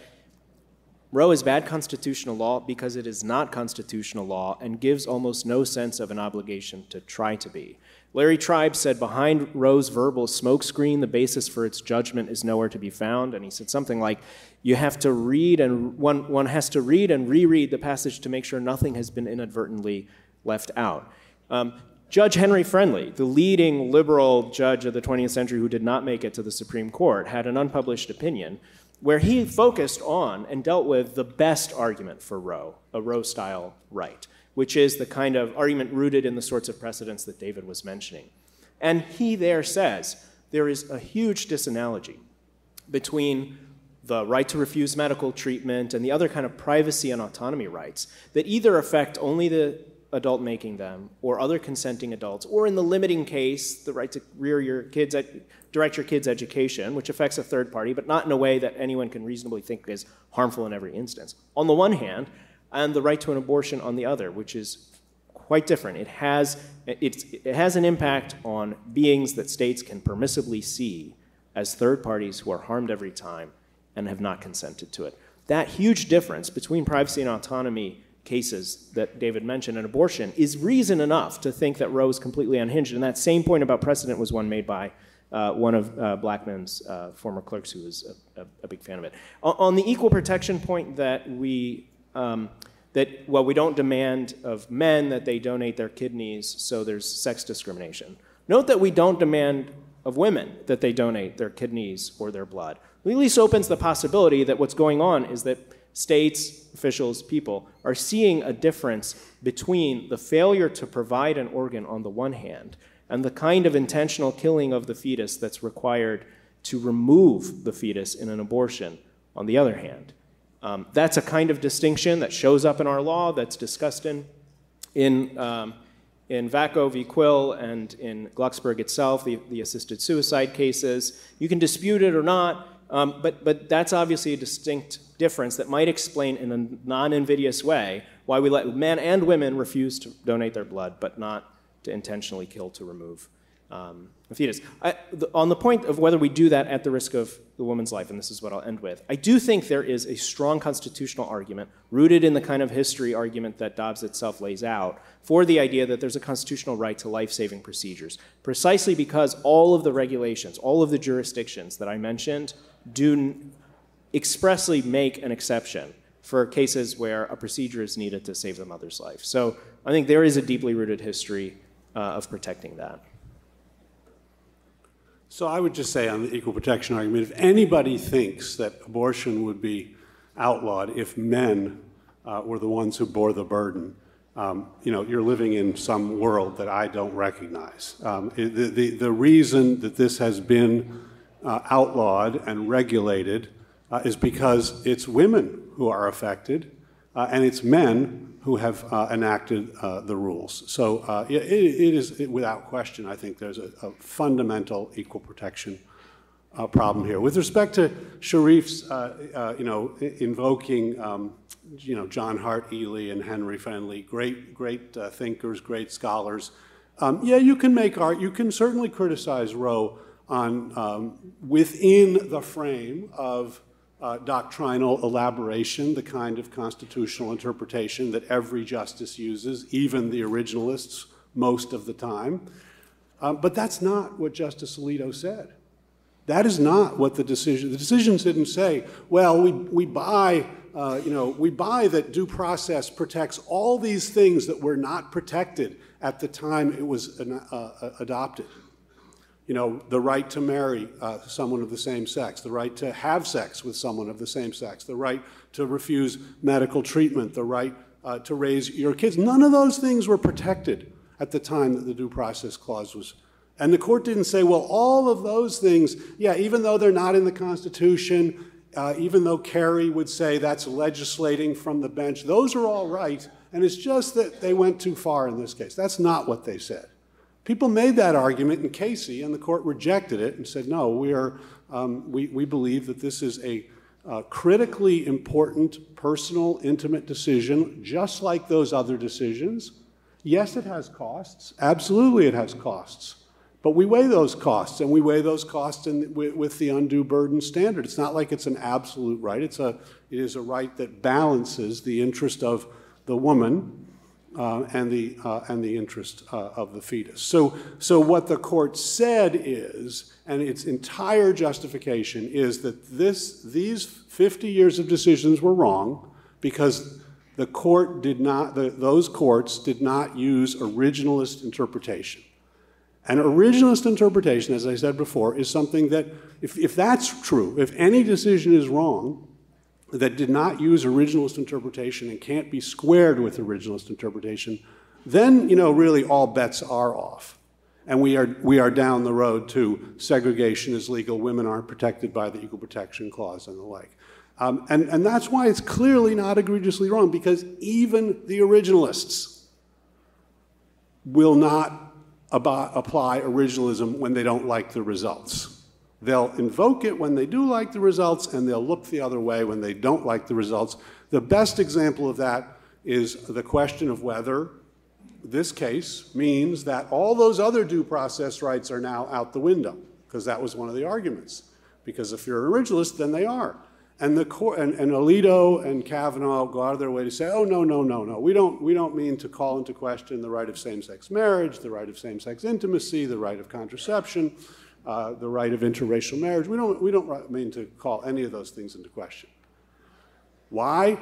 Roe is bad constitutional law because it is not constitutional law and gives almost no sense of an obligation to try to be. Larry Tribe said, behind Roe's verbal smokescreen, the basis for its judgment is nowhere to be found. And he said something like, you have to read and one has to read and reread the passage to make sure nothing has been inadvertently left out. Judge Henry Friendly, the leading liberal judge of the 20th century who did not make it to the Supreme Court, had an unpublished opinion where he focused on and dealt with the best argument for Roe, a Roe-style right, which is the kind of argument rooted in the sorts of precedents that David was mentioning. And he there says there is a huge disanalogy between the right to refuse medical treatment and the other kind of privacy and autonomy rights that either affect only the adult making them or other consenting adults, or in the limiting case, the right to direct your kids' education, which affects a third party, but not in a way that anyone can reasonably think is harmful in every instance, on the one hand, and the right to an abortion on the other, which is quite different. It has an impact on beings that states can permissibly see as third parties who are harmed every time and have not consented to it. That huge difference between privacy and autonomy cases that David mentioned and abortion is reason enough to think that Roe is completely unhinged. And that same point about precedent was one made by one of Blackmun's former clerks who was a big fan of it. On the equal protection point that we don't demand of men that they donate their kidneys, so there's sex discrimination. Note that we don't demand of women that they donate their kidneys or their blood. It at least opens the possibility that what's going on is that states, officials, people are seeing a difference between the failure to provide an organ on the one hand and the kind of intentional killing of the fetus that's required to remove the fetus in an abortion on the other hand. That's a kind of distinction that shows up in our law, that's discussed in Vacco v. Quill and in Glucksberg itself, the assisted suicide cases. You can dispute it or not, but that's obviously a distinct difference that might explain in a non-invidious way why we let men and women refuse to donate their blood, but not to intentionally kill to remove a fetus. On the point of whether we do that at the risk of the woman's life, and this is what I'll end with, I do think there is a strong constitutional argument rooted in the kind of history argument that Dobbs itself lays out for the idea that there's a constitutional right to life-saving procedures, precisely because all of the regulations, all of the jurisdictions that I mentioned do expressly make an exception for cases where a procedure is needed to save the mother's life. So I think there is a deeply rooted history of protecting that. So I would just say on the equal protection argument, if anybody thinks that abortion would be outlawed if men were the ones who bore the burden, you're living in some world that I don't recognize. The reason that this has been outlawed and regulated is because it's women who are affected and it's men who have enacted the rules. So it is, without question, I think there's a fundamental equal protection problem here. With respect to Sharif's, invoking, John Hart Ely and Henry Friendly, great thinkers, great scholars. You can certainly criticize Roe on within the frame of doctrinal elaboration, the kind of constitutional interpretation that every justice uses, even the originalists, most of the time. But that's not what Justice Alito said. That is not what the decisions didn't say, well, we buy we buy that due process protects all these things that were not protected at the time it was adopted. The right to marry someone of the same sex, the right to have sex with someone of the same sex, the right to refuse medical treatment, the right to raise your kids. None of those things were protected at the time that the Due Process Clause was. And the court didn't say, well, all of those things, yeah, even though they're not in the Constitution, even though Kerry would say that's legislating from the bench, those are all right, and it's just that they went too far in this case. That's not what they said. People made that argument in Casey, and the court rejected it and said, no, we believe that this is a critically important, personal, intimate decision, just like those other decisions. Yes, it has costs. Absolutely it has costs. But we weigh those costs, and we weigh those costs with the undue burden standard. It's not like it's an absolute right. It is a right that balances the interest of the woman and the interest of the fetus. So what the court said is, and its entire justification is that these 50 years of decisions were wrong because the court did not, those courts did not use originalist interpretation. And originalist interpretation, as I said before, is something that, if that's true, if any decision is wrong that did not use originalist interpretation and can't be squared with originalist interpretation, then, really all bets are off. And we are down the road to segregation is legal, women aren't protected by the Equal Protection Clause and the like. And that's why it's clearly not egregiously wrong, because even the originalists will not apply originalism when they don't like the results. They'll invoke it when they do like the results, and they'll look the other way when they don't like the results. The best example of that is the question of whether this case means that all those other due process rights are now out the window, because that was one of the arguments. Because if you're an originalist, then they are. And the court, and Alito and Kavanaugh go out of their way to say, oh, no, we don't mean to call into question the right of same-sex marriage, the right of same-sex intimacy, the right of contraception, the right of interracial marriage. We don't mean to call any of those things into question. Why?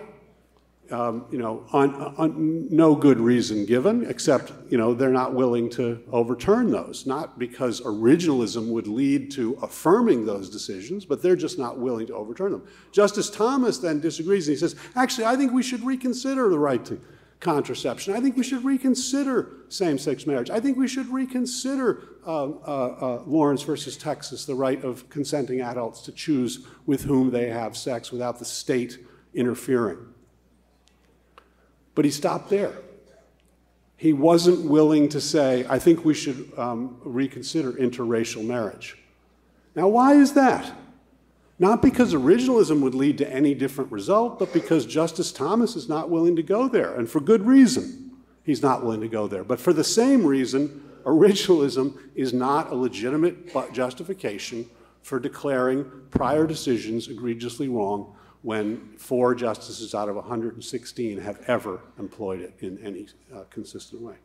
On no good reason given, except they're not willing to overturn those. Not because originalism would lead to affirming those decisions, but they're just not willing to overturn them. Justice Thomas then disagrees, and he says, actually, I think we should reconsider the right to contraception. I think we should reconsider same-sex marriage. I think we should reconsider Lawrence versus Texas, the right of consenting adults to choose with whom they have sex without the state interfering. But he stopped there. He wasn't willing to say, I think we should reconsider interracial marriage. Now, why is that? Not because originalism would lead to any different result, but because Justice Thomas is not willing to go there. And for good reason, he's not willing to go there. But for the same reason, originalism is not a legitimate justification for declaring prior decisions egregiously wrong when 4 justices out of 116 have ever employed it in any consistent way.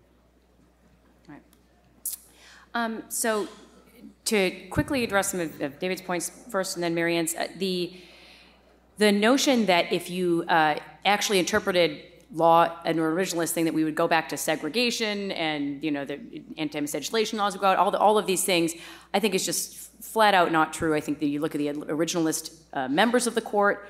Right. So to quickly address some of David's points first and then Marianne's, the notion that if you actually interpreted law, an originalist thing, that we would go back to segregation and the anti-miscegenation laws would go out, all of these things, I think is just flat out not true. I think that you look at the originalist members of the court,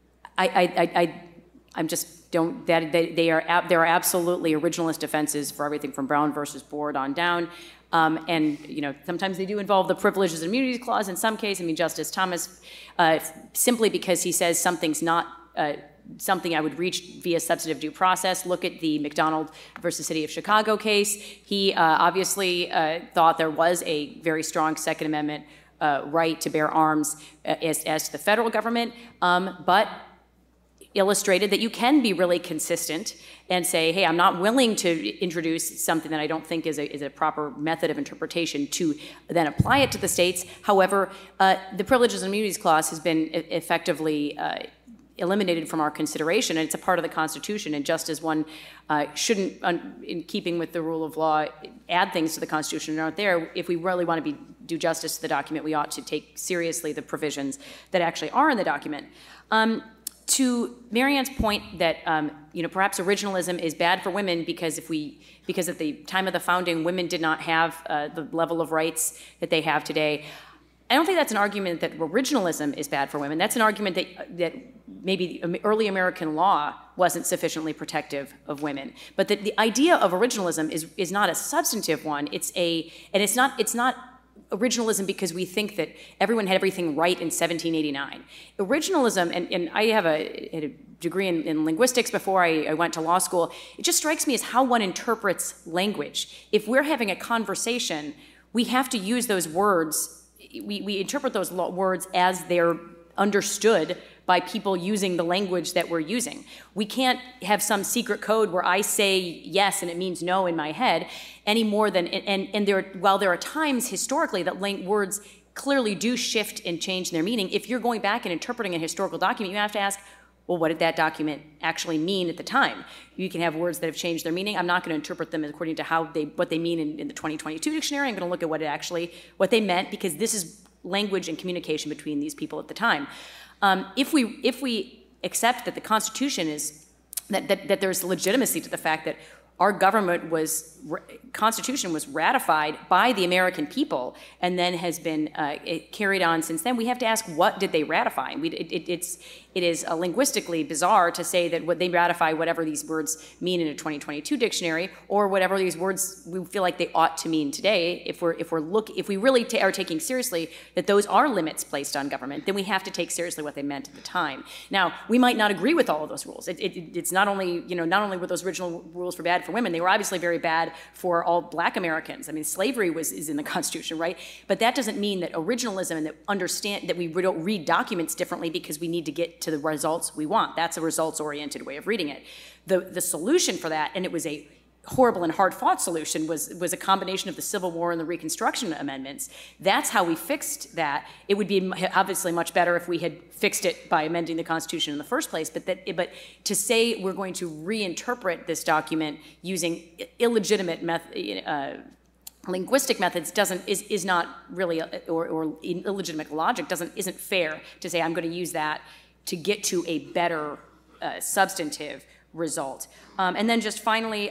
I'm just don't that there are absolutely originalist defenses for everything from Brown versus Board on down, and sometimes they do involve the Privileges and Immunities Clause in some case. I mean, Justice Thomas, simply because he says something's not something I would reach via substantive due process. Look at the McDonald versus City of Chicago case. He obviously thought there was a very strong Second Amendment right to bear arms as to the federal government, but illustrated that you can be really consistent and say, hey, I'm not willing to introduce something that I don't think is a proper method of interpretation to then apply it to the states. However, the Privileges and Immunities Clause has been effectively eliminated from our consideration, and it's a part of the Constitution, and just as one shouldn't, in keeping with the rule of law, add things to the Constitution that aren't there, if we really want to do justice to the document, we ought to take seriously the provisions that actually are in the document. to Marianne's point that perhaps originalism is bad for women because at the time of the founding, women did not have the level of rights that they have today. I don't think that's an argument that originalism is bad for women. That's an argument that maybe early American law wasn't sufficiently protective of women. But the idea of originalism is not a substantive one. It's not originalism because we think that everyone had everything right in 1789. Originalism, and I had a degree in linguistics before I went to law school, it just strikes me as how one interprets language. If we're having a conversation, we have to use those words, we interpret those words as they're understood by people using the language that we're using. We can't have some secret code where I say yes and it means no in my head any more than, while there are times historically that words clearly do shift and change their meaning, if you're going back and interpreting a historical document, you have to ask, well, what did that document actually mean at the time? You can have words that have changed their meaning. I'm not going to interpret them according to what they mean in the 2022 dictionary. I'm going to look at what they meant, because this is language and communication between these people at the time. If we accept that the Constitution is that there's legitimacy to the fact that our government Constitution was ratified by the American people and then has been carried on since then, we have to ask, what did they ratify? It is linguistically bizarre to say that they ratify whatever these words mean in a 2022 dictionary, or whatever these words we feel like they ought to mean today. If we really are taking seriously that those are limits placed on government, then we have to take seriously what they meant at the time. Now, we might not agree with all of those rules. It's not only were those original rules for bad for women, they were obviously very bad for all Black Americans. I mean, slavery is in the Constitution, right? But that doesn't mean that originalism and that we don't read documents differently because we need to get to the results we want. That's a results-oriented way of reading it. The solution for that, and it was a horrible and hard-fought solution, was a combination of the Civil War and the Reconstruction amendments. That's how we fixed that. It would be obviously much better if we had fixed it by amending the Constitution in the first place, but to say we're going to reinterpret this document using illegitimate linguistic methods is not really, or illegitimate logic isn't fair to say I'm going to use that to get to a better substantive result. And then just finally,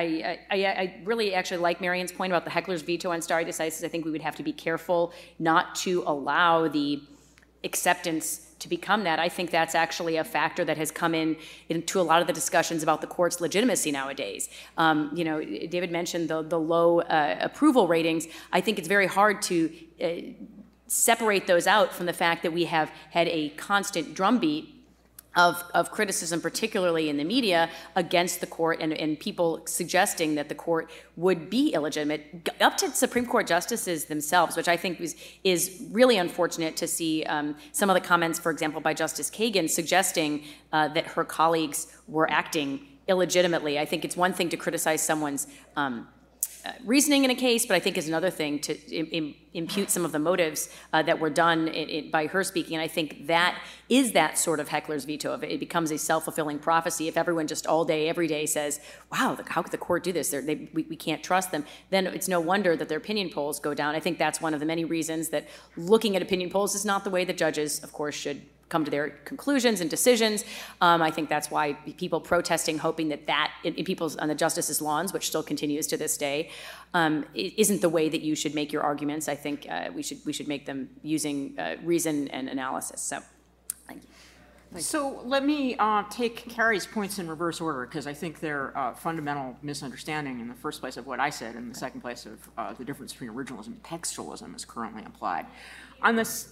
I really actually like Marianne's point about the heckler's veto on stare decisis. I think we would have to be careful not to allow the acceptance to become that. I think that's actually a factor that has come into a lot of the discussions about the court's legitimacy nowadays. David mentioned the low approval ratings. I think it's very hard to separate those out from the fact that we have had a constant drumbeat of criticism, particularly in the media, against the court and people suggesting that the court would be illegitimate, up to Supreme Court justices themselves, which I think is really unfortunate to see some of the comments, for example, by Justice Kagan suggesting that her colleagues were acting illegitimately. I think it's one thing to criticize someone's reasoning in a case, but I think is another thing to impute some of the motives that were done by her speaking. And I think that is that sort of heckler's veto. It becomes a self-fulfilling prophecy. If everyone just all day, every day says, wow, how could the court do this? We can't trust them. Then it's no wonder that their opinion polls go down. I think that's one of the many reasons that looking at opinion polls is not the way that judges, of course, should come to their conclusions and decisions. I think that's why people protesting, hoping that in people's on the justices' lawns, which still continues to this day, isn't the way that you should make your arguments. I think we should make them using reason and analysis. So, thank you. So let me take Carrie's points in reverse order, because I think they're a fundamental misunderstanding in the first place of what I said, and in the second place of the difference between originalism and textualism as currently applied. On this,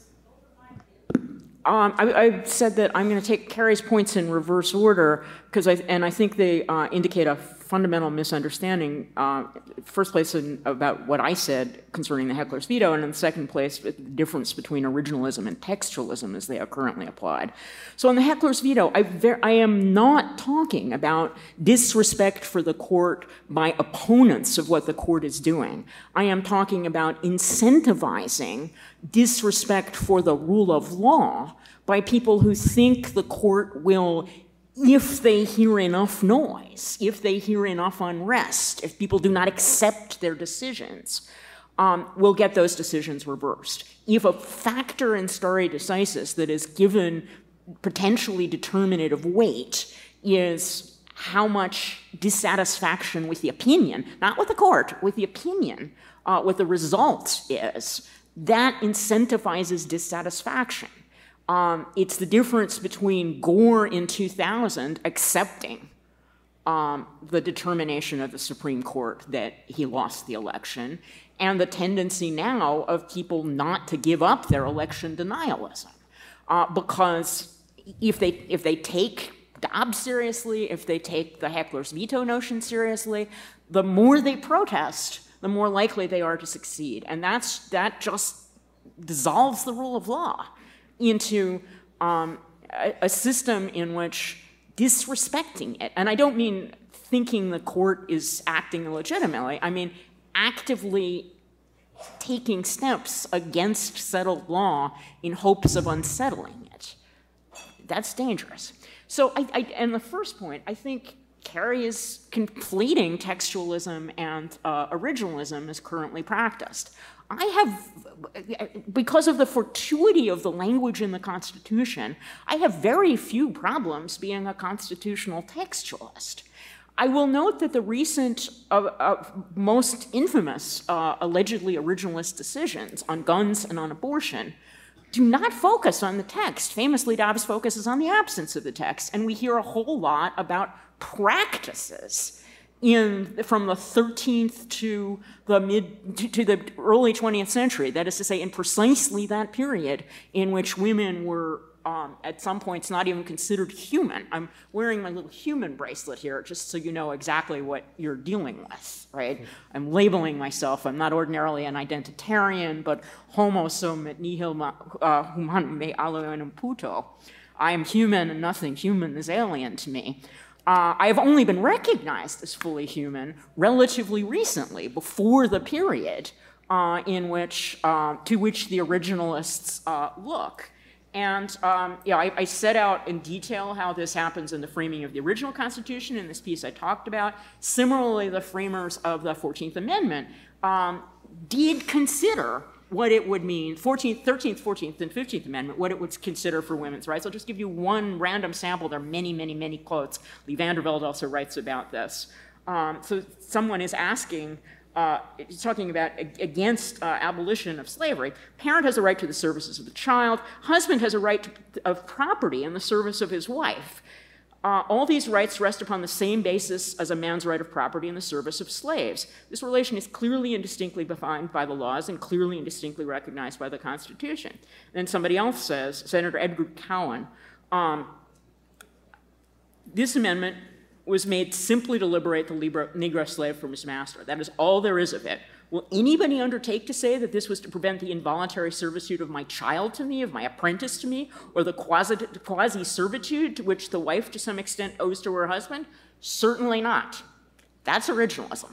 I said that I'm going to take Carrie's points in reverse order because I think they indicate a fundamental misunderstanding. First place about what I said concerning the heckler's veto, and in the second place, the difference between originalism and textualism as they are currently applied. So on the heckler's veto, I am not talking about disrespect for the court by opponents of what the court is doing. I am talking about incentivizing disrespect for the rule of law by people who think the court will, if they hear enough noise, if they hear enough unrest, if people do not accept their decisions, will get those decisions reversed. If a factor in stare decisis that is given potentially determinative weight is how much dissatisfaction with the opinion, not with the court, with the opinion, what the result is, that incentivizes dissatisfaction. It's the difference between Gore in 2000 accepting the determination of the Supreme Court that he lost the election, and the tendency now of people not to give up their election denialism. Because if they take Dobbs seriously, if they take the heckler's veto notion seriously, the more they protest, the more likely they are to succeed. And that just dissolves the rule of law into a system in which disrespecting it, and I don't mean thinking the court is acting illegitimately, I mean actively taking steps against settled law in hopes of unsettling it. That's dangerous. So, and the first point, I think Kerry is conflating textualism and originalism as currently practiced. Because of the fortuity of the language in the Constitution, I have very few problems being a constitutional textualist. I will note that the recent, most infamous, allegedly originalist decisions on guns and on abortion do not focus on the text. Famously, Dobbs focuses on the absence of the text, and we hear a whole lot about practices from the 13th to the early 20th century. That is to say, in precisely that period in which women were at some points not even considered human. I'm wearing my little human bracelet here just so you know exactly what you're dealing with, right? I'm labeling myself. I'm not ordinarily an identitarian, but homo sum et nihil humanum me alienum puto. I am human and nothing human is alien to me. I have only been recognized as fully human relatively recently, before the period to which the originalists look. And I set out in detail how this happens in the framing of the original Constitution in this piece I talked about. Similarly, the framers of the 14th Amendment did consider what it would mean, 13th, 14th, and 15th Amendment, what it would consider for women's rights. I'll just give you one random sample. There are many, many, many quotes. Lee Vandervelde also writes about this. So someone is asking, talking about against abolition of slavery. Parent has a right to the services of the child. Husband has a right of property in the service of his wife. All these rights rest upon the same basis as a man's right of property in the service of slaves. This relation is clearly and distinctly defined by the laws and clearly and distinctly recognized by the Constitution. And then somebody else says, Senator Edgar Cowan, this amendment was made simply to liberate the Negro slave from his master. That is all there is of it. Will anybody undertake to say that this was to prevent the involuntary servitude of my child to me, of my apprentice to me, or the quasi-servitude to which the wife to some extent owes to her husband? Certainly not. That's originalism.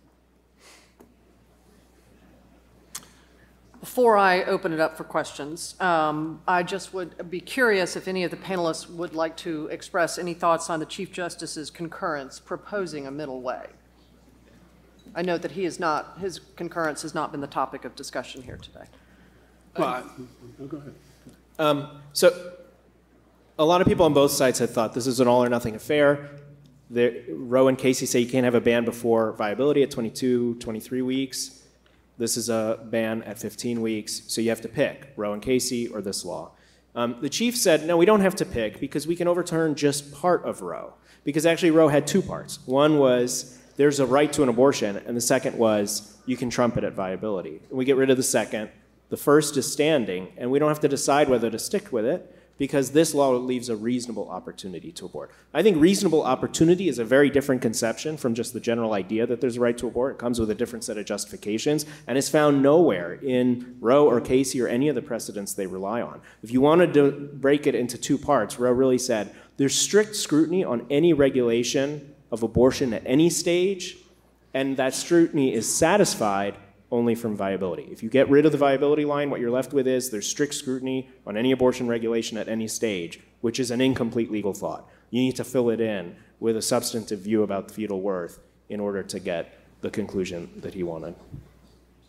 Before I open it up for questions, I just would be curious if any of the panelists would like to express any thoughts on the Chief Justice's concurrence proposing a middle way. I note that his concurrence has not been the topic of discussion here today. Well, go ahead. So a lot of people on both sides have thought this is an all or nothing affair. Roe and Casey say you can't have a ban before viability at 22, 23 weeks. This is a ban at 15 weeks, so you have to pick Roe and Casey or this law. The chief said, no, we don't have to pick because we can overturn just part of Roe. Because actually Roe had two parts. One was there's a right to an abortion, and the second was you can trump it at viability. And we get rid of the second. The first is standing, and we don't have to decide whether to stick with it because this law leaves a reasonable opportunity to abort. I think reasonable opportunity is a very different conception from just the general idea that there's a right to abort. It comes with a different set of justifications and is found nowhere in Roe or Casey or any of the precedents they rely on. If you wanted to break it into two parts, Roe really said there's strict scrutiny on any regulation of abortion at any stage, and that scrutiny is satisfied only from viability. If you get rid of the viability line, what you're left with is there's strict scrutiny on any abortion regulation at any stage, which is an incomplete legal thought. You need to fill it in with a substantive view about fetal worth in order to get the conclusion that he wanted.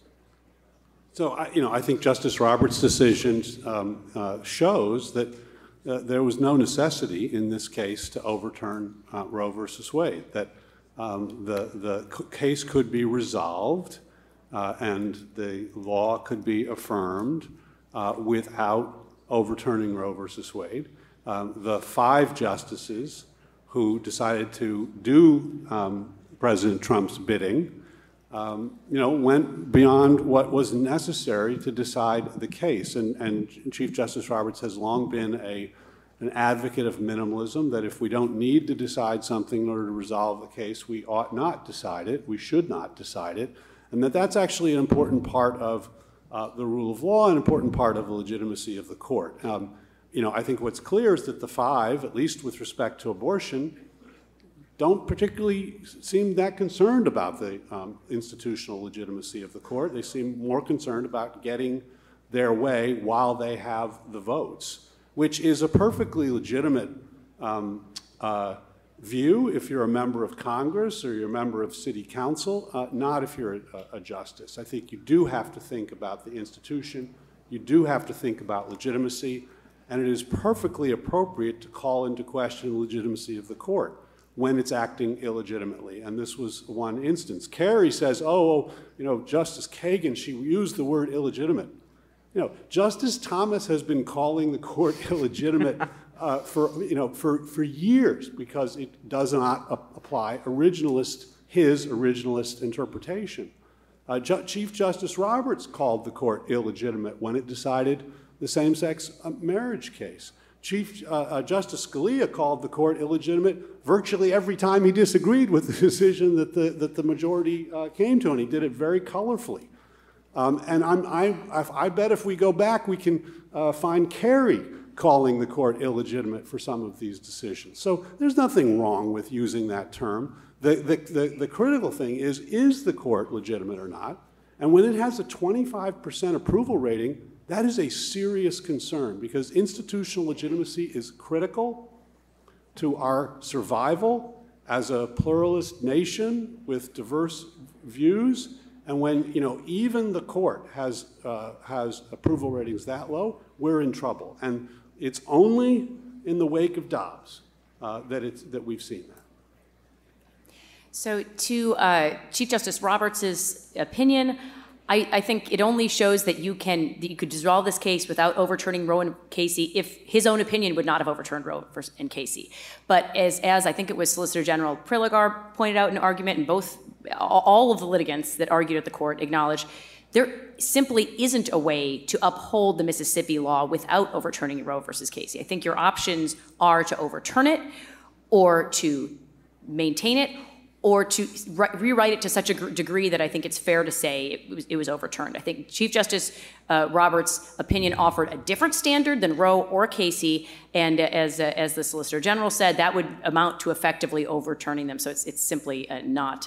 So, I think Justice Roberts' decision shows that there was no necessity in this case to overturn Roe versus Wade, that the case could be resolved and the law could be affirmed without overturning Roe versus Wade. The 5 justices who decided to do President Trump's bidding went beyond what was necessary to decide the case. And Chief Justice Roberts has long been an advocate of minimalism, that if we don't need to decide something in order to resolve the case, we ought not decide it, we should not decide it, and that's actually an important part of the rule of law, an important part of the legitimacy of the court. I think what's clear is that the 5, at least with respect to abortion, don't particularly seem that concerned about the institutional legitimacy of the court. They seem more concerned about getting their way while they have the votes, which is a perfectly legitimate view if you're a member of Congress or you're a member of city council, not if you're a justice. I think you do have to think about the institution, you do have to think about legitimacy, and it is perfectly appropriate to call into question the legitimacy of the court when it's acting illegitimately. And this was one instance. Kerry says, Justice Kagan, she used the word illegitimate. Justice Thomas has been calling the court illegitimate for years because it does not apply his originalist interpretation. Chief Justice Roberts called the court illegitimate when it decided the same-sex marriage case. Chief Justice Scalia called the court illegitimate virtually every time he disagreed with the decision that the majority came to, and he did it very colorfully. And I bet if we go back, we can find Kerry calling the court illegitimate for some of these decisions. So there's nothing wrong with using that term. The critical thing is the court legitimate or not? And when it has a 25% approval rating, that is a serious concern, because institutional legitimacy is critical to our survival as a pluralist nation with diverse views. And when even the court has approval ratings that low, we're in trouble. And it's only in the wake of Dobbs that we've seen that. So to Chief Justice Roberts' opinion, I think it only shows that you could resolve this case without overturning Roe and Casey if his own opinion would not have overturned Roe and Casey. But as I think it was Solicitor General Prilagar pointed out in an argument, and all of the litigants that argued at the court acknowledged, there simply isn't a way to uphold the Mississippi law without overturning Roe versus Casey. I think your options are to overturn it, or to maintain it, or to rewrite it to such a degree that I think it's fair to say it was overturned. I think Chief Justice Roberts' opinion offered a different standard than Roe or Casey, and as the Solicitor General said, that would amount to effectively overturning them. So it's simply not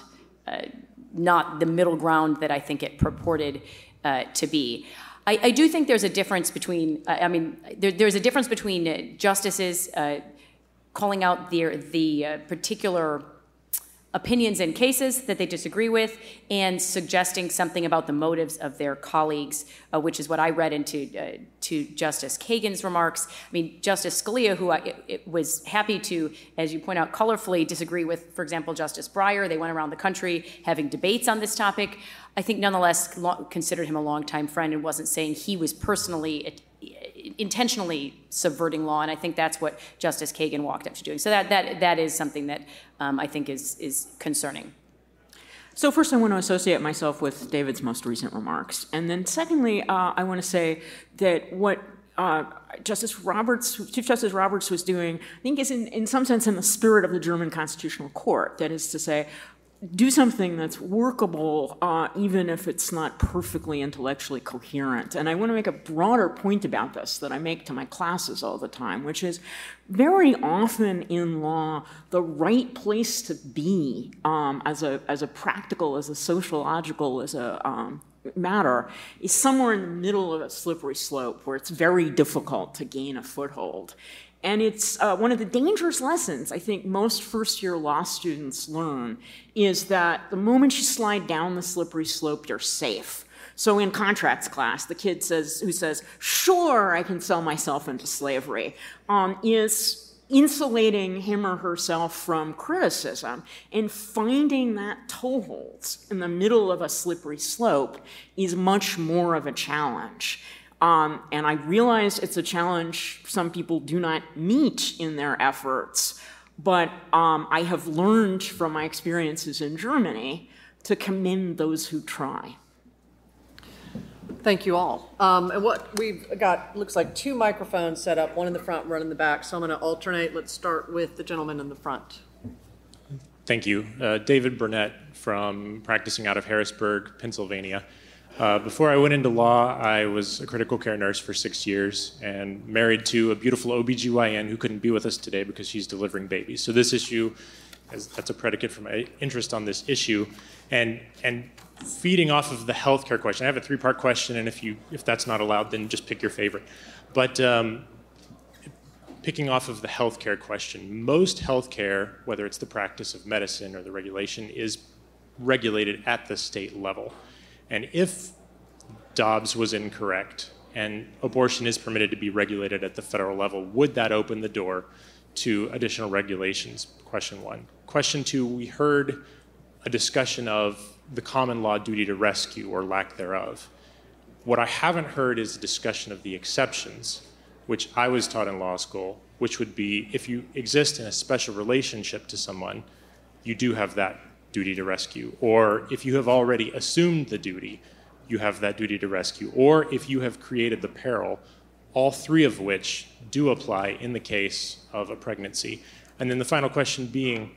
the middle ground that I think it purported to be. I do think there's a difference between, there's a difference between justices calling out the particular opinions in cases that they disagree with and suggesting something about the motives of their colleagues, which is what I read into to Justice Kagan's remarks. Justice Scalia, who was happy to, as you point out, colorfully disagree with, for example, Justice Breyer. They went around the country having debates on this topic. I think nonetheless considered him a longtime friend and wasn't saying he was personally intentionally subverting law, and I think that's what Justice Kagan walked up to doing. So that is something that I think is concerning. So first I want to associate myself with David's most recent remarks. And then secondly, I want to say that what Chief Justice Roberts was doing, I think is in some sense in the spirit of the German Constitutional Court. That is to say, do something that's workable, even if it's not perfectly intellectually coherent. And I want to make a broader point about this that I make to my classes all the time, which is very often in law, the right place to be as a practical, as a sociological, as a matter is somewhere in the middle of a slippery slope where it's very difficult to gain a foothold. And it's one of the dangerous lessons I think most first-year law students learn is that the moment you slide down the slippery slope, you're safe. So in contracts class, the kid who says, sure, I can sell myself into slavery, is insulating him or herself from criticism, and finding that toeholds in the middle of a slippery slope is much more of a challenge. And I realize it's a challenge some people do not meet in their efforts, but I have learned from my experiences in Germany to commend those who try. Thank you all. And what we've got, looks like 2 microphones set up, one in the front, one in the back. So I'm going to alternate. Let's start with the gentleman in the front. Thank you. David Burnett from practicing out of Harrisburg, Pennsylvania. Before I went into law, I was a critical care nurse for 6 years and married to a beautiful OBGYN who couldn't be with us today because she's delivering babies. So this issue, that's a predicate for my interest on this issue. And feeding off of the healthcare question, I have a 3-part question, and if that's not allowed, then just pick your favorite. But picking off of the healthcare question, most healthcare, whether it's the practice of medicine or the regulation, is regulated at the state level. And if Dobbs was incorrect and abortion is permitted to be regulated at the federal level, would that open the door to additional regulations? Question 1. Question 2, we heard a discussion of the common law duty to rescue or lack thereof. What I haven't heard is a discussion of the exceptions, which I was taught in law school, which would be if you exist in a special relationship to someone, you do have that duty to rescue. Or if you have already assumed the duty, you have that duty to rescue. Or if you have created the peril, all 3 of which do apply in the case of a pregnancy. And then the final question being,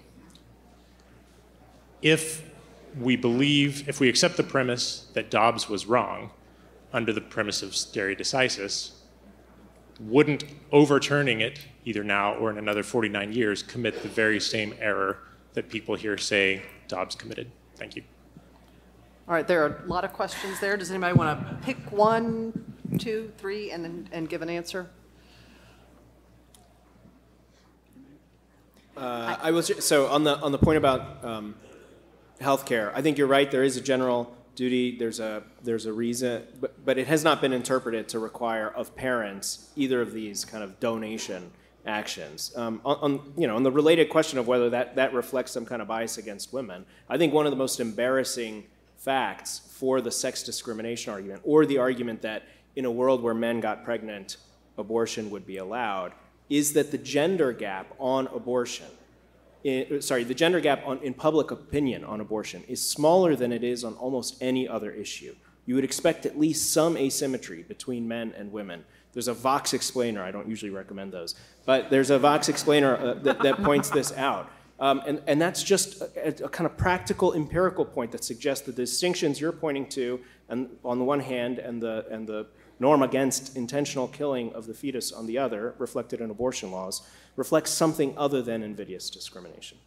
if we accept the premise that Dobbs was wrong under the premise of stare decisis, wouldn't overturning it, either now or in another 49 years, commit the very same error that people here say Dobbs committed? Thank you. All right, there are a lot of questions there. Does anybody want to pick 1, 2, 3, and give an answer? So on the point about healthcare, I think you're right. There is a general duty. There's a reason, but it has not been interpreted to require of parents either of these kind of donation actions. On the related question of whether that reflects some kind of bias against women, I think one of the most embarrassing facts for the sex discrimination argument, or the argument that in a world where men got pregnant, abortion would be allowed, is that the gender gap on abortion, the gender gap in public opinion on abortion is smaller than it is on almost any other issue. You would expect at least some asymmetry between men and women. There's a Vox explainer, I don't usually recommend those, but there's a Vox explainer that points this out. And that's just a kind of practical, empirical point that suggests the distinctions you're pointing to, and on the one hand, and the norm against intentional killing of the fetus on the other, reflected in abortion laws, reflects something other than invidious discrimination.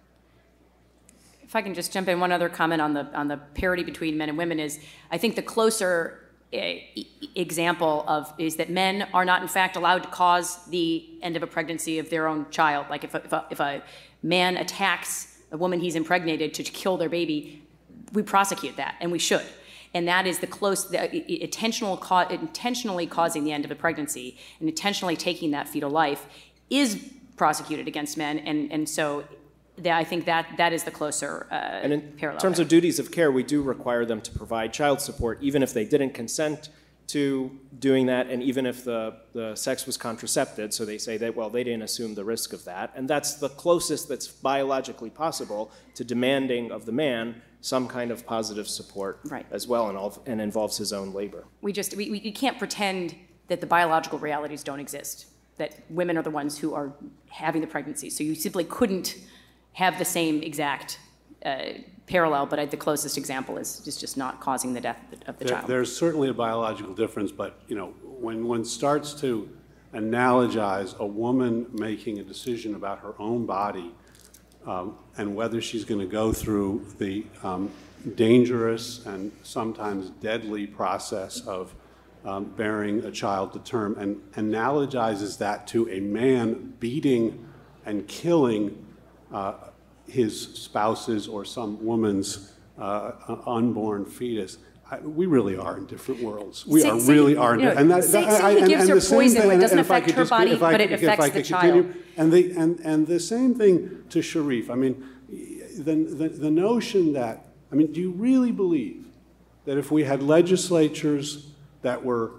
If I can just jump in, one other comment on the parity between men and women is, I think the closer example is that men are not in fact allowed to cause the end of a pregnancy of their own child. Like if a man attacks a woman he's impregnated to kill their baby, we prosecute that, and we should. And that is intentionally causing the end of a pregnancy and intentionally taking that fetal life is prosecuted against men, and so I think that is the closer and in parallel. In terms of duties of care, we do require them to provide child support, even if they didn't consent to doing that, and even if the sex was contracepted. So they say that, well, they didn't assume the risk of that, and that's the closest that's biologically possible to demanding of the man some kind of positive support as well, and involves his own labor. We can't pretend that the biological realities don't exist, that women are the ones who are having the pregnancy. So you simply couldn't have the same exact parallel, but the closest example is just not causing the death of the child. There's certainly a biological difference, but when one starts to analogize a woman making a decision about her own body and whether she's going to go through the dangerous and sometimes deadly process of bearing a child to term, and analogizes that to a man beating and killing his spouse's or some woman's unborn fetus, we really are in different worlds. We Say- are say- really are. you know, And that, say- that- say he and- gives and her the same poison, thing- it doesn't and if I affect could her just- body, if I but it could- if I affects could the continue. child. And the same thing to Sharif. I mean, the notion that, I mean, do you really believe that if we had legislatures that were,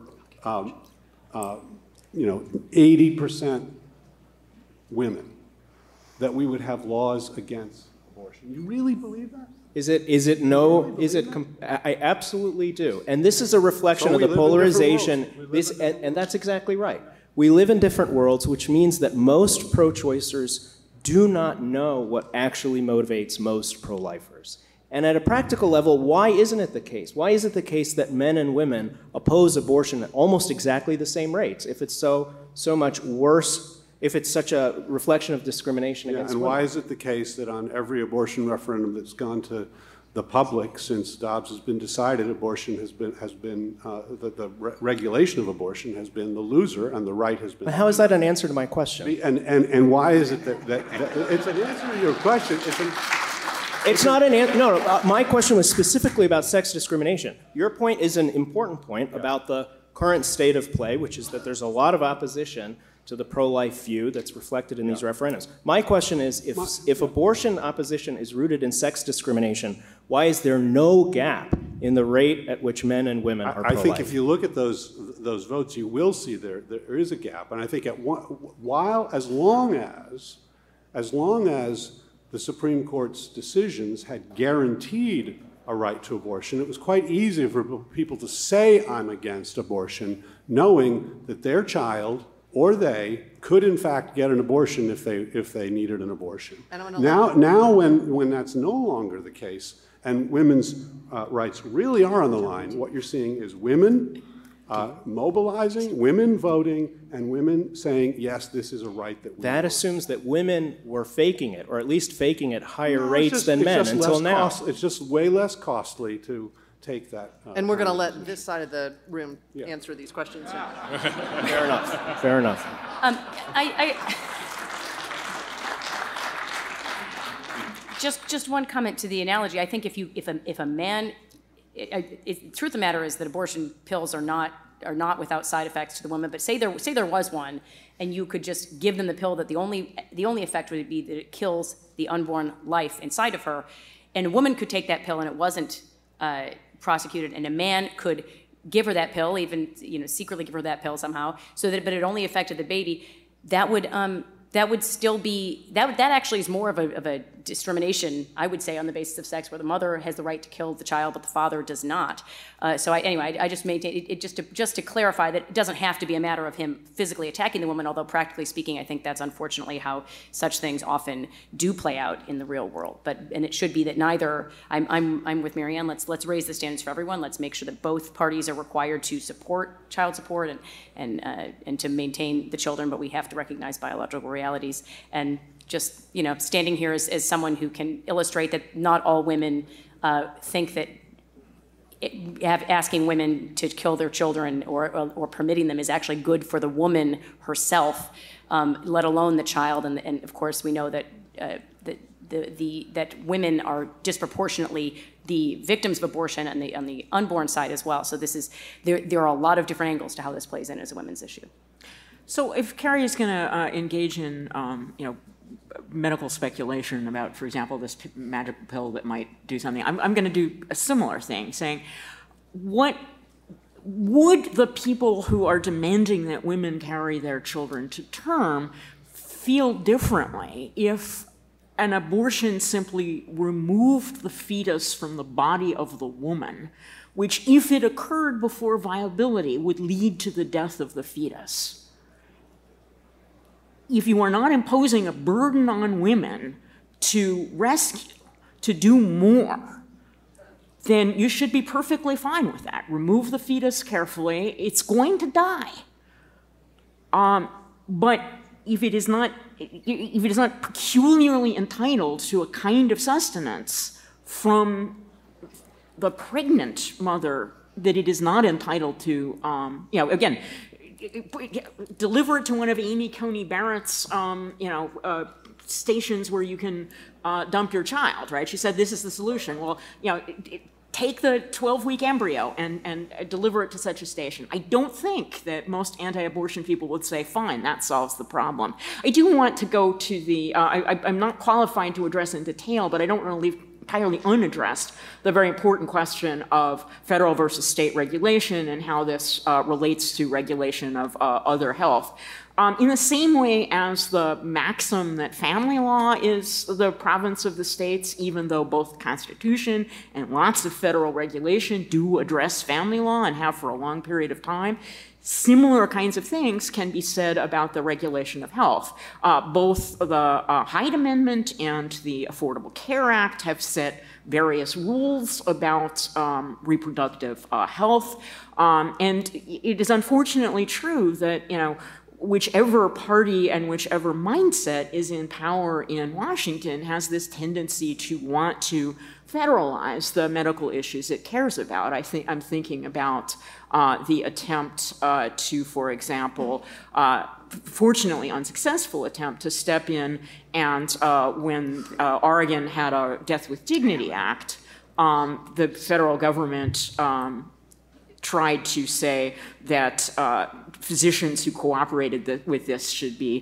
80% women, that we would have laws against abortion? You really believe that? I absolutely do. And this is a reflection So of we the live in different polarization. worlds. We live in different And that's exactly right. We live in different worlds, which means that most pro-choicers do not know what actually motivates most pro-lifers. And at a practical level, why isn't it the case? Why is it the case that men and women oppose abortion at almost exactly the same rates? If it's so much worse, if it's such a reflection of discrimination against And women. why is it the case that on every abortion referendum that's gone to the public since Dobbs has been decided, abortion the regulation of abortion has been the loser and the right has been. But how is that an answer to my question? And why is it that it's an answer to your question? It's not an answer. No, my question was specifically about sex discrimination. Your point is an important point about the current state of play, which is that there's a lot of opposition to the pro-life view that's reflected in these referendums. My question is, if abortion opposition is rooted in sex discrimination, why is there no gap in the rate at which men and women are pro-life? I think if you look at those votes, you will see there is a gap. And I think as long as the Supreme Court's decisions had guaranteed a right to abortion, it was quite easy for people to say I'm against abortion, knowing that their child or they could in fact get an abortion if they needed an abortion. Now when that's no longer the case and women's rights really are on the line, what you're seeing is women mobilizing, women voting, and women saying, yes, this is a right that we That want. assumes that women were faking it, or at least faking at higher rates than men until now. It's just way less costly to take that. And we're going to let this side of the room answer these questions. Fair enough. Fair enough. Just one comment to the analogy. I think if a man, truth of the matter is that abortion pills are not without side effects to the woman. But say there was one, and you could just give them the pill that the only effect would be that it kills the unborn life inside of her, and a woman could take that pill and it wasn't prosecuted, and a man could give her that pill, even secretly give her that pill somehow, but it only affected the baby. That would still be that actually is more of a discrimination, I would say, on the basis of sex, where the mother has the right to kill the child but the father does not. I just maintain it just to clarify that it doesn't have to be a matter of him physically attacking the woman, although practically speaking I think that's unfortunately how such things often do play out in the real world. And it should be that neither. I'm with Marianne. Let's raise the standards for everyone. Let's make sure that both parties are required to support child support and to maintain the children, but we have to recognize biological realities. And just standing here as someone who can illustrate that not all women think that asking women to kill their children or permitting them is actually good for the woman herself, let alone the child. And of course we know that that women are disproportionately the victims of abortion on the unborn side as well. So there are a lot of different angles to how this plays in as a women's issue. So if Carrie is going to engage in, medical speculation about, for example, this magic pill that might do something, I'm going to do a similar thing, saying, what would the people who are demanding that women carry their children to term feel differently if an abortion simply removed the fetus from the body of the woman, which, if it occurred before viability, would lead to the death of the fetus? If you are not imposing a burden on women to rescue, to do more, then you should be perfectly fine with that. Remove the fetus carefully. It's going to die. But if it is not peculiarly entitled to a kind of sustenance from the pregnant mother that it is not entitled to, again, deliver it to one of Amy Coney Barrett's, stations where you can dump your child, right? She said this is the solution. Well, take the 12-week embryo and deliver it to such a station. I don't think that most anti-abortion people would say, fine, that solves the problem. I do want to go to the, I'm not qualified to address in detail, but I don't want to leave entirely unaddressed the very important question of federal versus state regulation and how this relates to regulation of other health. In the same way as the maxim that family law is the province of the states, even though both the Constitution and lots of federal regulation do address family law and have for a long period of time, similar kinds of things can be said about the regulation of health. Both the Hyde Amendment and the Affordable Care Act have set various rules about reproductive health, and it is unfortunately true that, whichever party and whichever mindset is in power in Washington has this tendency to want to federalize the medical issues it cares about. I'm thinking about the attempt to, for example, fortunately unsuccessful attempt to step in and when Oregon had a Death with Dignity Act, the federal government tried to say that physicians who cooperated with this should be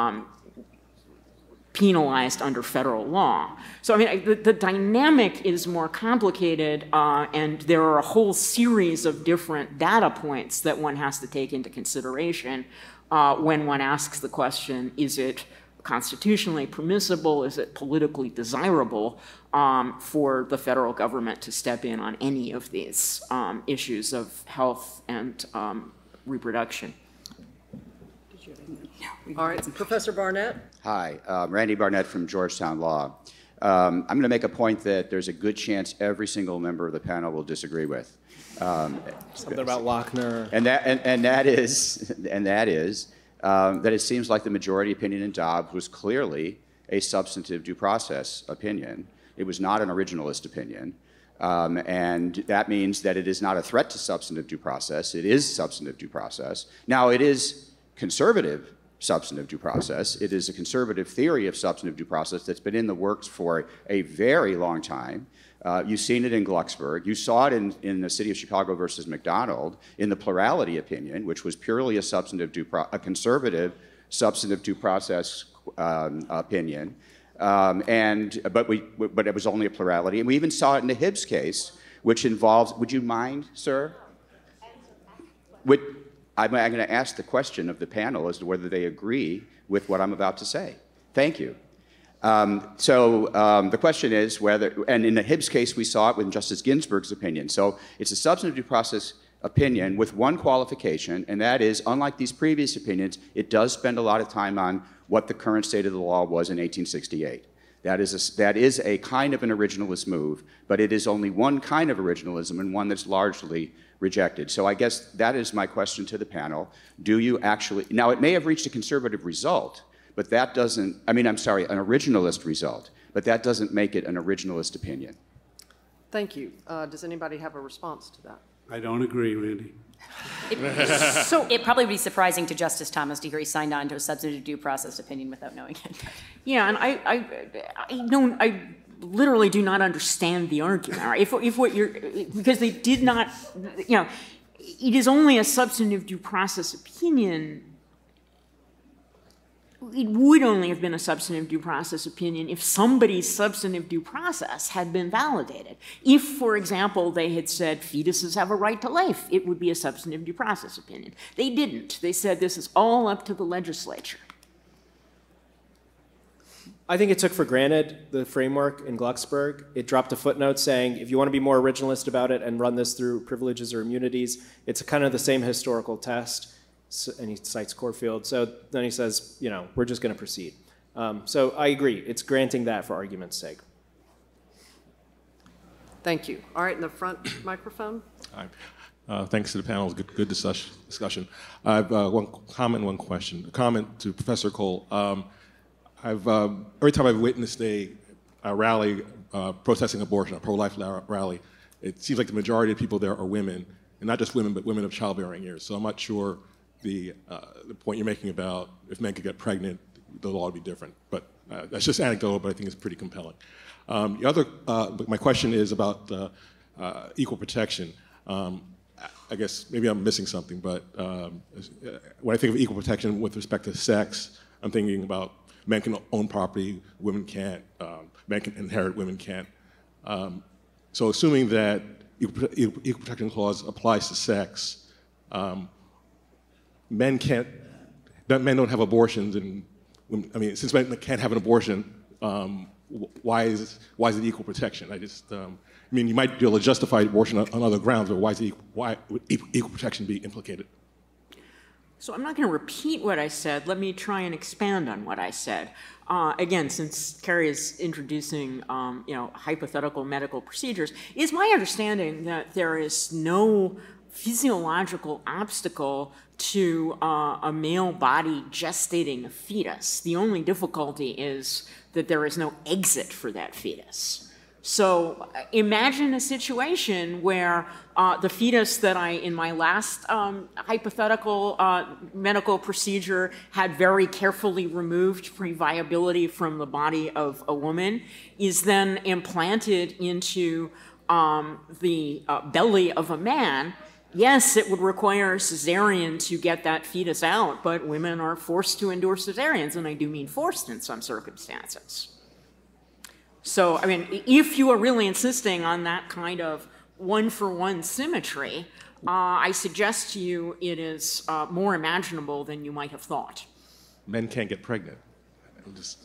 penalized under federal law. So, the dynamic is more complicated, and there are a whole series of different data points that one has to take into consideration when one asks the question, is it constitutionally permissible, is it politically desirable for the federal government to step in on any of these issues of health and reproduction? All right, Professor Barnett. Hi, Randy Barnett from Georgetown Law. I'm going to make a point that there's a good chance every single member of the panel will disagree with. Something about Lochner. And that is that it seems like the majority opinion in Dobbs was clearly a substantive due process opinion. It was not an originalist opinion. And that means that it is not a threat to substantive due process. It is substantive due process. Now, it is conservative substantive due process. It is a conservative theory of substantive due process that's been in the works for a very long time. You've seen it in Glucksberg. You saw it in the city of Chicago versus McDonald in the plurality opinion, which was purely a conservative substantive due process opinion. But it was only a plurality. And we even saw it in the Hibbs case, which involves, would you mind, sir? I'm going to ask the question of the panel as to whether they agree with what I'm about to say. Thank you. The question is whether, and in the Hibbs case, we saw it with Justice Ginsburg's opinion. So it's a substantive due process opinion with one qualification, and that is, unlike these previous opinions, it does spend a lot of time on what the current state of the law was in 1868. That is a kind of an originalist move, but it is only one kind of originalism and one that's largely rejected. So I guess that is my question to the panel. Do you actually, now it may have reached a conservative result, but that doesn't, an originalist result, but that doesn't make it an originalist opinion. Thank you. Does anybody have a response to that? I don't agree, Randy. It probably would be surprising to Justice Thomas to hear he signed on to a substantive due process opinion without knowing it. Yeah, and I literally do not understand the argument. Right? If what you're, because they did not, it is only a substantive due process opinion. It would only have been a substantive due process opinion if somebody's substantive due process had been validated. If, for example, they had said fetuses have a right to life, it would be a substantive due process opinion. They didn't. They said this is all up to the legislature. I think it took for granted the framework in Glucksberg. It dropped a footnote saying, if you want to be more originalist about it and run this through privileges or immunities, it's kind of the same historical test. And he cites Corfield. So then he says, we're just going to proceed. So I agree. It's granting that for argument's sake. Thank you. All right, in the front microphone. Hi. Thanks to the panel. Good discussion. I have one comment, one question. A comment to Professor Cole. Every time I've witnessed a rally protesting abortion, a pro-life rally, it seems like the majority of people there are women, and not just women, but women of childbearing years. So I'm not sure the point you're making about if men could get pregnant, the law would be different. But that's just anecdotal, but I think it's pretty compelling. My question is about equal protection, I guess maybe I'm missing something, but when I think of equal protection with respect to sex, I'm thinking about men can own property, women can't, men can inherit, women can't. So assuming that equal protection clause applies to sex, men don't have abortions, and I mean, since men can't have an abortion, why is it equal protection? I mean, you might be able to justify abortion on other grounds, but why would equal protection be implicated? So I'm not going to repeat what I said. Let me try and expand on what I said. Again, since Carrie is introducing, hypothetical medical procedures, it's my understanding that there is no physiological obstacle to a male body gestating a fetus. The only difficulty is that there is no exit for that fetus. So imagine a situation where the fetus that in my last hypothetical medical procedure had very carefully removed pre-viability from the body of a woman is then implanted into the belly of a man. Yes, it would require a cesarean to get that fetus out, but women are forced to endure cesareans, and I do mean forced in some circumstances. So, I mean, if you are really insisting on that kind of one-for-one symmetry, I suggest to you it is more imaginable than you might have thought. Men can't get pregnant. I'm just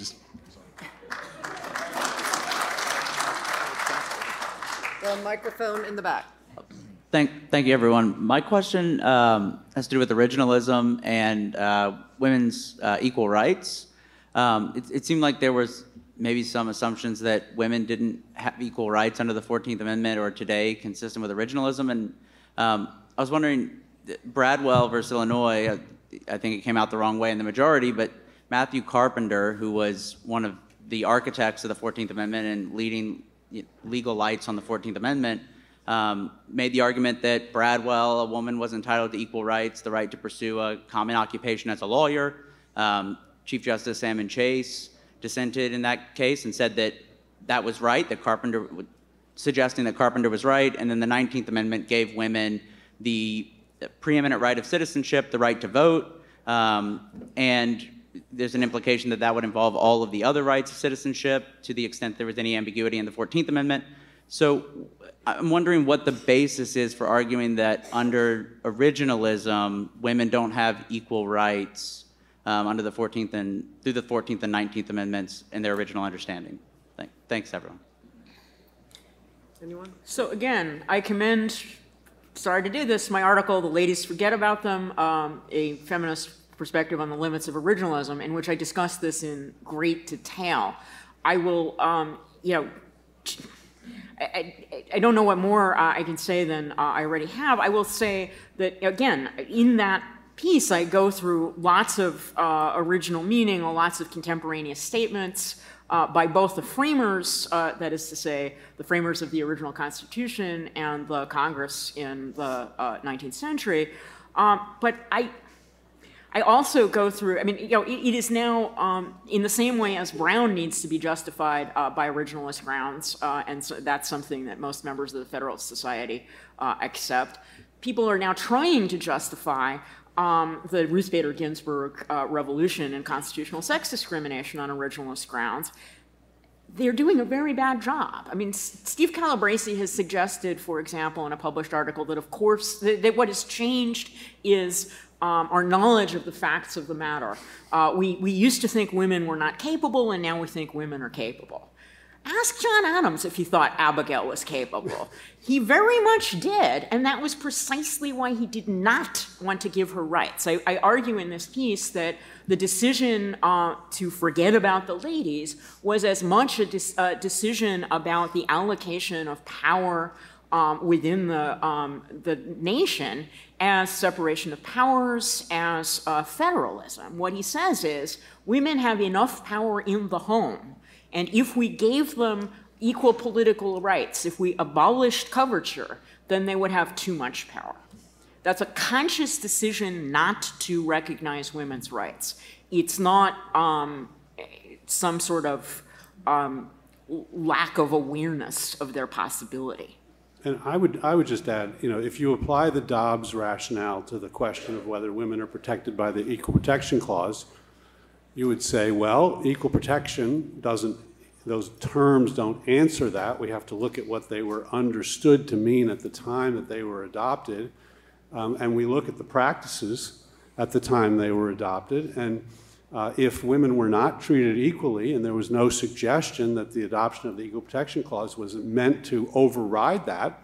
The microphone in the back. Thank you, everyone. My question has to do with originalism and women's equal rights. It seemed like there was maybe some assumptions that women didn't have equal rights under the 14th Amendment or today consistent with originalism. And I was wondering, Bradwell versus Illinois, I think it came out the wrong way in the majority, but Matthew Carpenter, who was one of the architects of the 14th Amendment and leading legal lights on the 14th Amendment, made the argument that Bradwell, a woman, was entitled to equal rights, the right to pursue a common occupation as a lawyer. Chief Justice Salmon Chase dissented in that case and said that that was right, that Carpenter, suggesting that Carpenter was right, and then the 19th Amendment gave women the preeminent right of citizenship, the right to vote, and there's an implication that that would involve all of the other rights of citizenship to the extent there was any ambiguity in the 14th Amendment. So I'm wondering what the basis is for arguing that under originalism, women don't have equal rights under the 14th and through the 14th and 19th Amendments in their original understanding. Thanks, everyone. Anyone? So again, I commend, sorry to do this, my article, The Ladies Forget About Them, a feminist perspective on the limits of originalism, in which I discuss this in great detail. I will, I don't know what more I can say than I already have. I will say that, again, in that piece, I go through lots of original meaning, lots of contemporaneous statements by both the framers, that is to say, the framers of the original Constitution and the Congress in the 19th century. But I also go through, I mean, it is now, in the same way as Brown needs to be justified by originalist grounds, and so that's something that most members of the Federalist Society accept. People are now trying to justify the Ruth Bader Ginsburg revolution and constitutional sex discrimination on originalist grounds. They're doing a very bad job. I mean, Steve Calabresi has suggested, for example, in a published article that, of course, that what has changed is our knowledge of the facts of the matter. We used to think women were not capable, and now we think women are capable. Ask John Adams if he thought Abigail was capable. He very much did, and that was precisely why he did not want to give her rights. I argue in this piece that the decision to forget about the ladies was as much a decision about the allocation of power within the nation as separation of powers, as federalism. What he says is women have enough power in the home, and if we gave them equal political rights, if we abolished coverture, then they would have too much power. That's a conscious decision not to recognize women's rights. It's not some sort of lack of awareness of their possibility. And I would just add, if you apply the Dobbs rationale to the question of whether women are protected by the Equal Protection Clause, you would say, well, equal protection those terms don't answer that. We have to look at what they were understood to mean at the time that they were adopted. And we look at the practices at the time they were adopted. And if women were not treated equally, and there was no suggestion that the adoption of the Equal Protection Clause was meant to override that,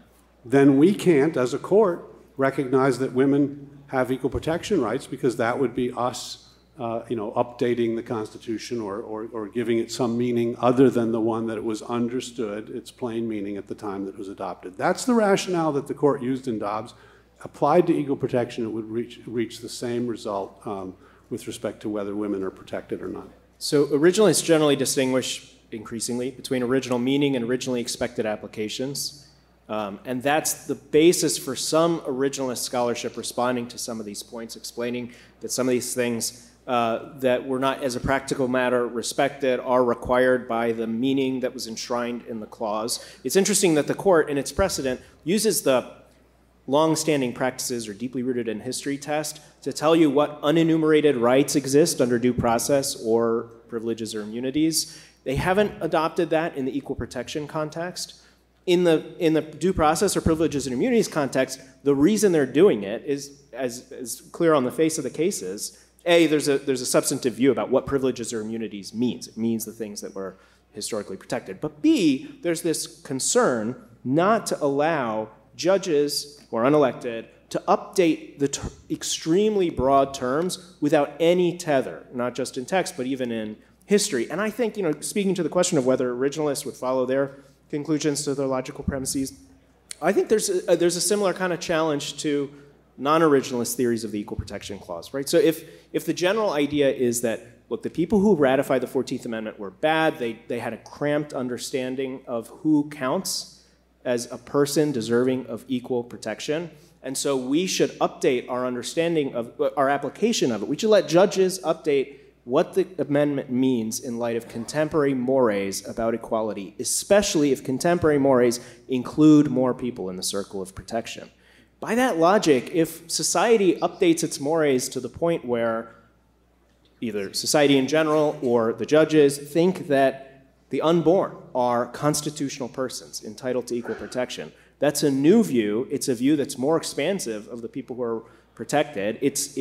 then we can't, as a court, recognize that women have equal protection rights, because that would be us updating the Constitution or giving it some meaning other than the one that it was understood, its plain meaning at the time that it was adopted. That's the rationale that the court used in Dobbs. Applied to equal protection, it would reach the same result with respect to whether women are protected or not. So originalists generally distinguish increasingly between original meaning and originally expected applications. And that's the basis for some originalist scholarship responding to some of these points, explaining that some of these things that were not, as a practical matter, respected are required by the meaning that was enshrined in the clause. It's interesting that the court, in its precedent, uses the long-standing practices or deeply rooted in history test to tell you what unenumerated rights exist under due process or privileges or immunities. They haven't adopted that in the equal protection context. In the due process or privileges and immunities context, the reason they're doing it is, as clear on the face of the cases, A, there's a substantive view about what privileges or immunities means. It means the things that were historically protected. But B, there's this concern not to allow judges who are unelected to update the extremely broad terms without any tether, not just in text, but even in history. And I think, speaking to the question of whether originalists would follow their conclusions to their logical premises, I think there's a similar kind of challenge to non-originalist theories of the Equal Protection Clause, right? So if the general idea is that, look, the people who ratified the 14th Amendment were bad, they had a cramped understanding of who counts as a person deserving of equal protection, and so we should update our understanding of our application of it. We should let judges update what the amendment means in light of contemporary mores about equality, especially if contemporary mores include more people in the circle of protection. By that logic, if society updates its mores to the point where either society in general or the judges think that the unborn are constitutional persons entitled to equal protection, that's a new view. It's a view that's more expansive of the people who are protected.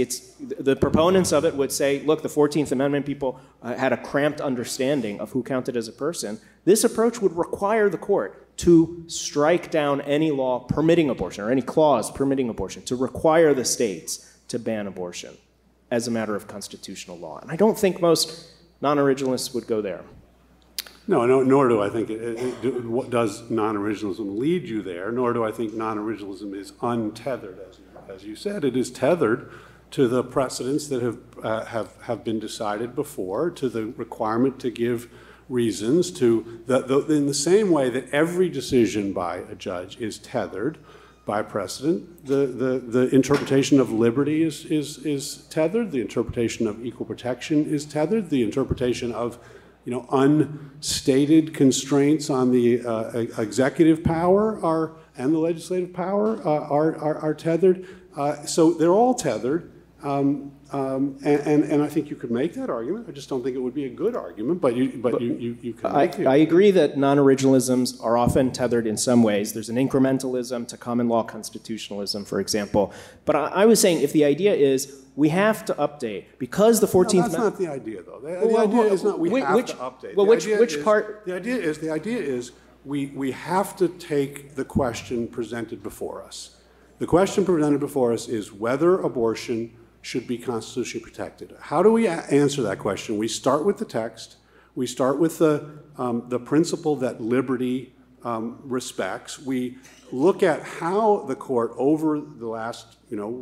The proponents of it would say, look, the 14th Amendment people had a cramped understanding of who counted as a person. This approach would require the court to strike down any law permitting abortion or any clause permitting abortion, to require the states to ban abortion as a matter of constitutional law. And I don't think most non-originalists would go there. No, nor do I think does non-originalism lead you there, nor do I think non-originalism is untethered, as you said. It is tethered to the precedents that have been decided before, to the requirement to give reasons, in the same way that every decision by a judge is tethered by precedent. The interpretation of liberty is tethered. The interpretation of equal protection is tethered. The interpretation of unstated constraints on the executive power and the legislative power are tethered. So they're all tethered. And I think you could make that argument. I just don't think it would be a good argument, but you can make it. I agree that non-originalisms are often tethered in some ways. There's an incrementalism to common law constitutionalism, for example. But I was saying, if the idea is we have to update because the 14th Amendment. That's not the idea, though. The idea is not we have to update. Well, which part? The idea is we have to take the question presented before us. The question presented before us is whether abortion should be constitutionally protected. How do we answer that question? We start with the text. We start with the principle that liberty respects. We look at how the court over the last,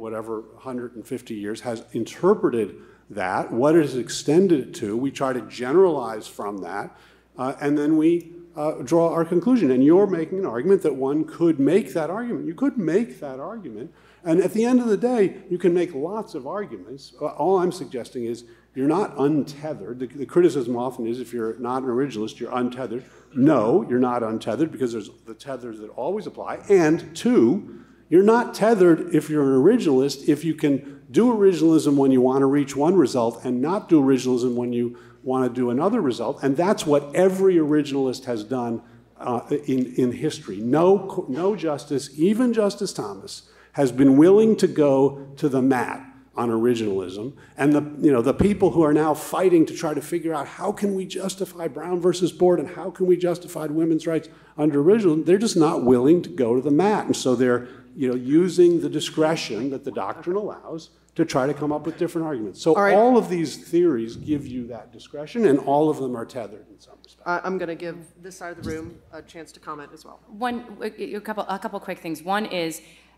150 years has interpreted that, what it has extended it to. We try to generalize from that, and then we draw our conclusion. And you're making an argument that one could make that argument. You could make that argument And at the end of the day, you can make lots of arguments. All I'm suggesting is you're not untethered. The criticism often is if you're not an originalist, you're untethered. No, you're not untethered because there's the tethers that always apply. And two, you're not tethered if you're an originalist, if you can do originalism when you want to reach one result and not do originalism when you want to do another result. And that's what every originalist has done in history. No justice, even Justice Thomas, has been willing to go to the mat on originalism. And the people who are now fighting to try to figure out how can we justify Brown versus Board and how can we justify women's rights under originalism, they're just not willing to go to the mat. And so they're using the discretion that the doctrine allows to try to come up with different arguments. So all of these theories give you that discretion, and all of them are tethered in some respect. I'm going to give this side of the room a chance to comment as well. A couple quick things. One is,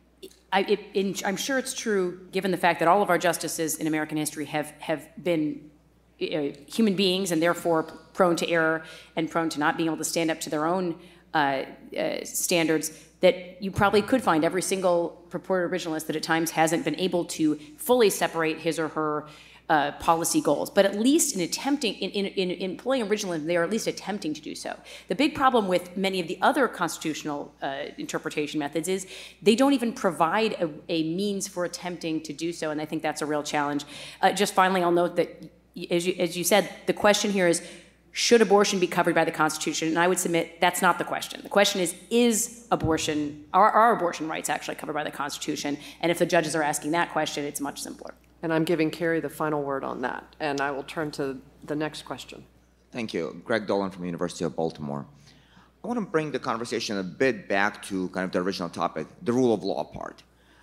I'm sure it's true, given the fact that all of our justices in American history have been human beings and therefore prone to error and prone to not being able to stand up to their own standards, that you probably could find every single purported originalist that at times hasn't been able to fully separate his or her policy goals. But at least in attempting, in employing originalism, they are at least attempting to do so. The big problem with many of the other constitutional interpretation methods is they don't even provide a means for attempting to do so, and I think that's a real challenge. Just finally, I'll note that, as you said, the question here is, should abortion be covered by the Constitution? And I would submit that's not the question. The question is abortion, are abortion rights actually covered by the Constitution? And if the judges are asking that question, it's much simpler. And I'm giving Carrie the final word on that. And I will turn to the next question. Thank you. Greg Dolan from the University of Baltimore. I want to bring the conversation a bit back to kind of the original topic, the rule of law part.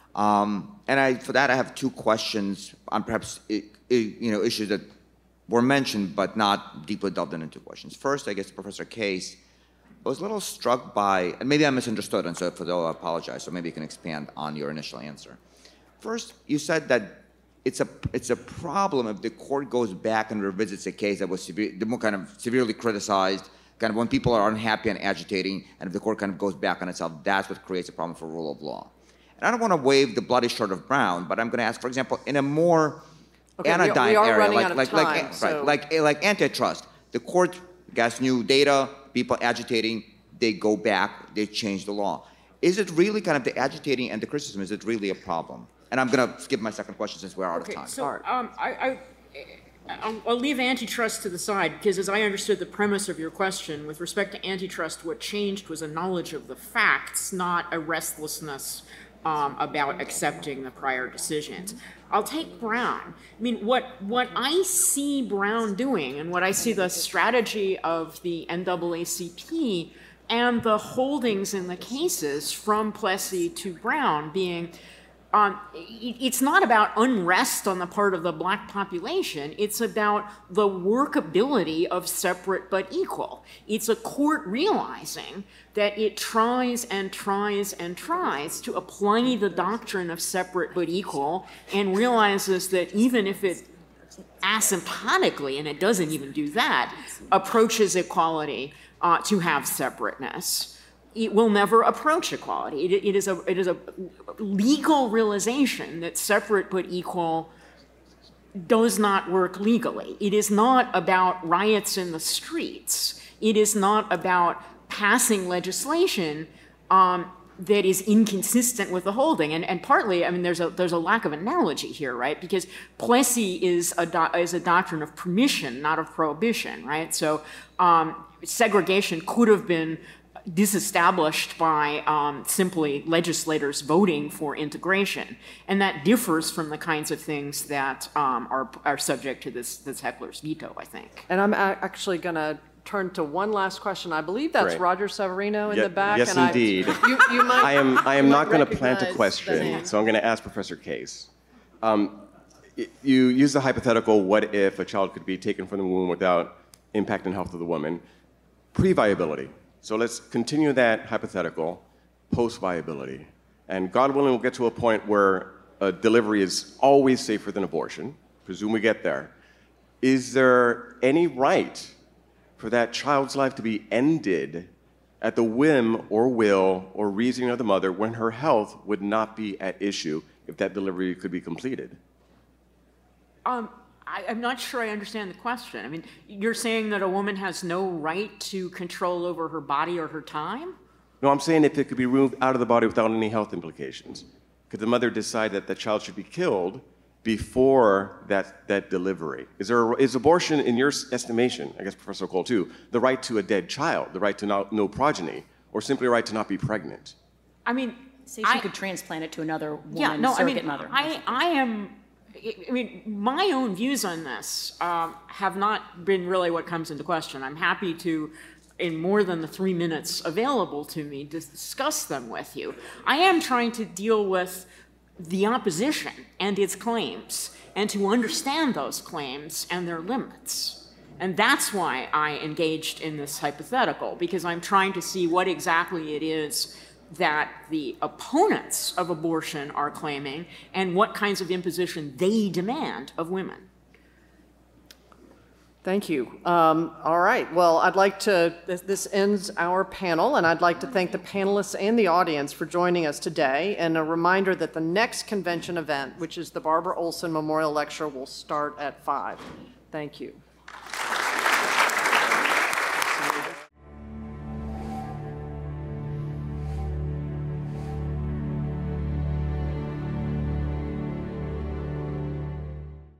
For that, I have two questions on perhaps issues that were mentioned but not deeply delved into questions. First, I guess Professor Case, I was a little struck by, and maybe I misunderstood, and so for that I apologize, so maybe you can expand on your initial answer. First, you said that it's a problem if the court goes back and revisits a case that was kind of severely criticized, kind of when people are unhappy and agitating, and if the court kind of goes back on itself, that's what creates a problem for rule of law. And I don't want to wave the bloody shirt of Brown, but I'm going to ask, for example, in a more anodyne area, like antitrust. The court gets new data, people agitating, they go back, they change the law. Is it really kind of the agitating and the criticism, is it really a problem? And I'm going to skip my second question since we're out of time. So I'll leave antitrust to the side, because as I understood the premise of your question, with respect to antitrust, what changed was a knowledge of the facts, not a restlessness about accepting the prior decisions. I'll take Brown. I mean, what I see Brown doing, and what I see the strategy of the NAACP and the holdings in the cases from Plessy to Brown being, it's not about unrest on the part of the black population, it's about the workability of separate but equal. It's a court realizing that it tries and tries and tries to apply the doctrine of separate but equal, and realizes that even if it asymptotically, and it doesn't even do that, approaches equality to have separateness, it will never approach equality. It is a legal realization that separate but equal does not work legally. It is not about riots in the streets. It is not about passing legislation that is inconsistent with the holding. And partly, I mean, there's a lack of analogy here, right? Because Plessy is a doctrine of permission, not of prohibition, right? So segregation could have been disestablished by simply legislators voting for integration. And that differs from the kinds of things that are subject to this heckler's veto, I think. And I'm actually going to turn to one last question. I believe that's Roger Severino in the back. Yes, and indeed. You might, I am not going to plant a question, so I'm going to ask Professor Case. You use the hypothetical, what if a child could be taken from the womb without impact on health of the woman? Pre-viability. So let's continue that hypothetical, post-viability. And God willing, we'll get to a point where delivery is always safer than abortion. Presume we get there. Is there any right for that child's life to be ended at the whim or will or reasoning of the mother when her health would not be at issue if that delivery could be completed? I'm not sure I understand the question. I mean, you're saying that a woman has no right to control over her body or her time? No, I'm saying if it could be removed out of the body without any health implications. Could the mother decide that the child should be killed before that delivery? Is abortion, in your estimation, I guess Professor Cole too, the right to a dead child, the right to no progeny, or simply a right to not be pregnant? I mean, Say she could transplant it to another woman, surrogate mother. I mean, my own views on this have not been really what comes into question. I'm happy to, in more than the 3 minutes available to me, discuss them with you. I am trying to deal with the opposition and its claims, and to understand those claims and their limits. And that's why I engaged in this hypothetical, because I'm trying to see what exactly it is that the opponents of abortion are claiming and what kinds of imposition they demand of women. Thank you. All right. Well, I'd like to, this ends our panel, and I'd like to thank the panelists and the audience for joining us today. And a reminder that the next convention event, which is the Barbara Olson Memorial Lecture, will start at 5. Thank you.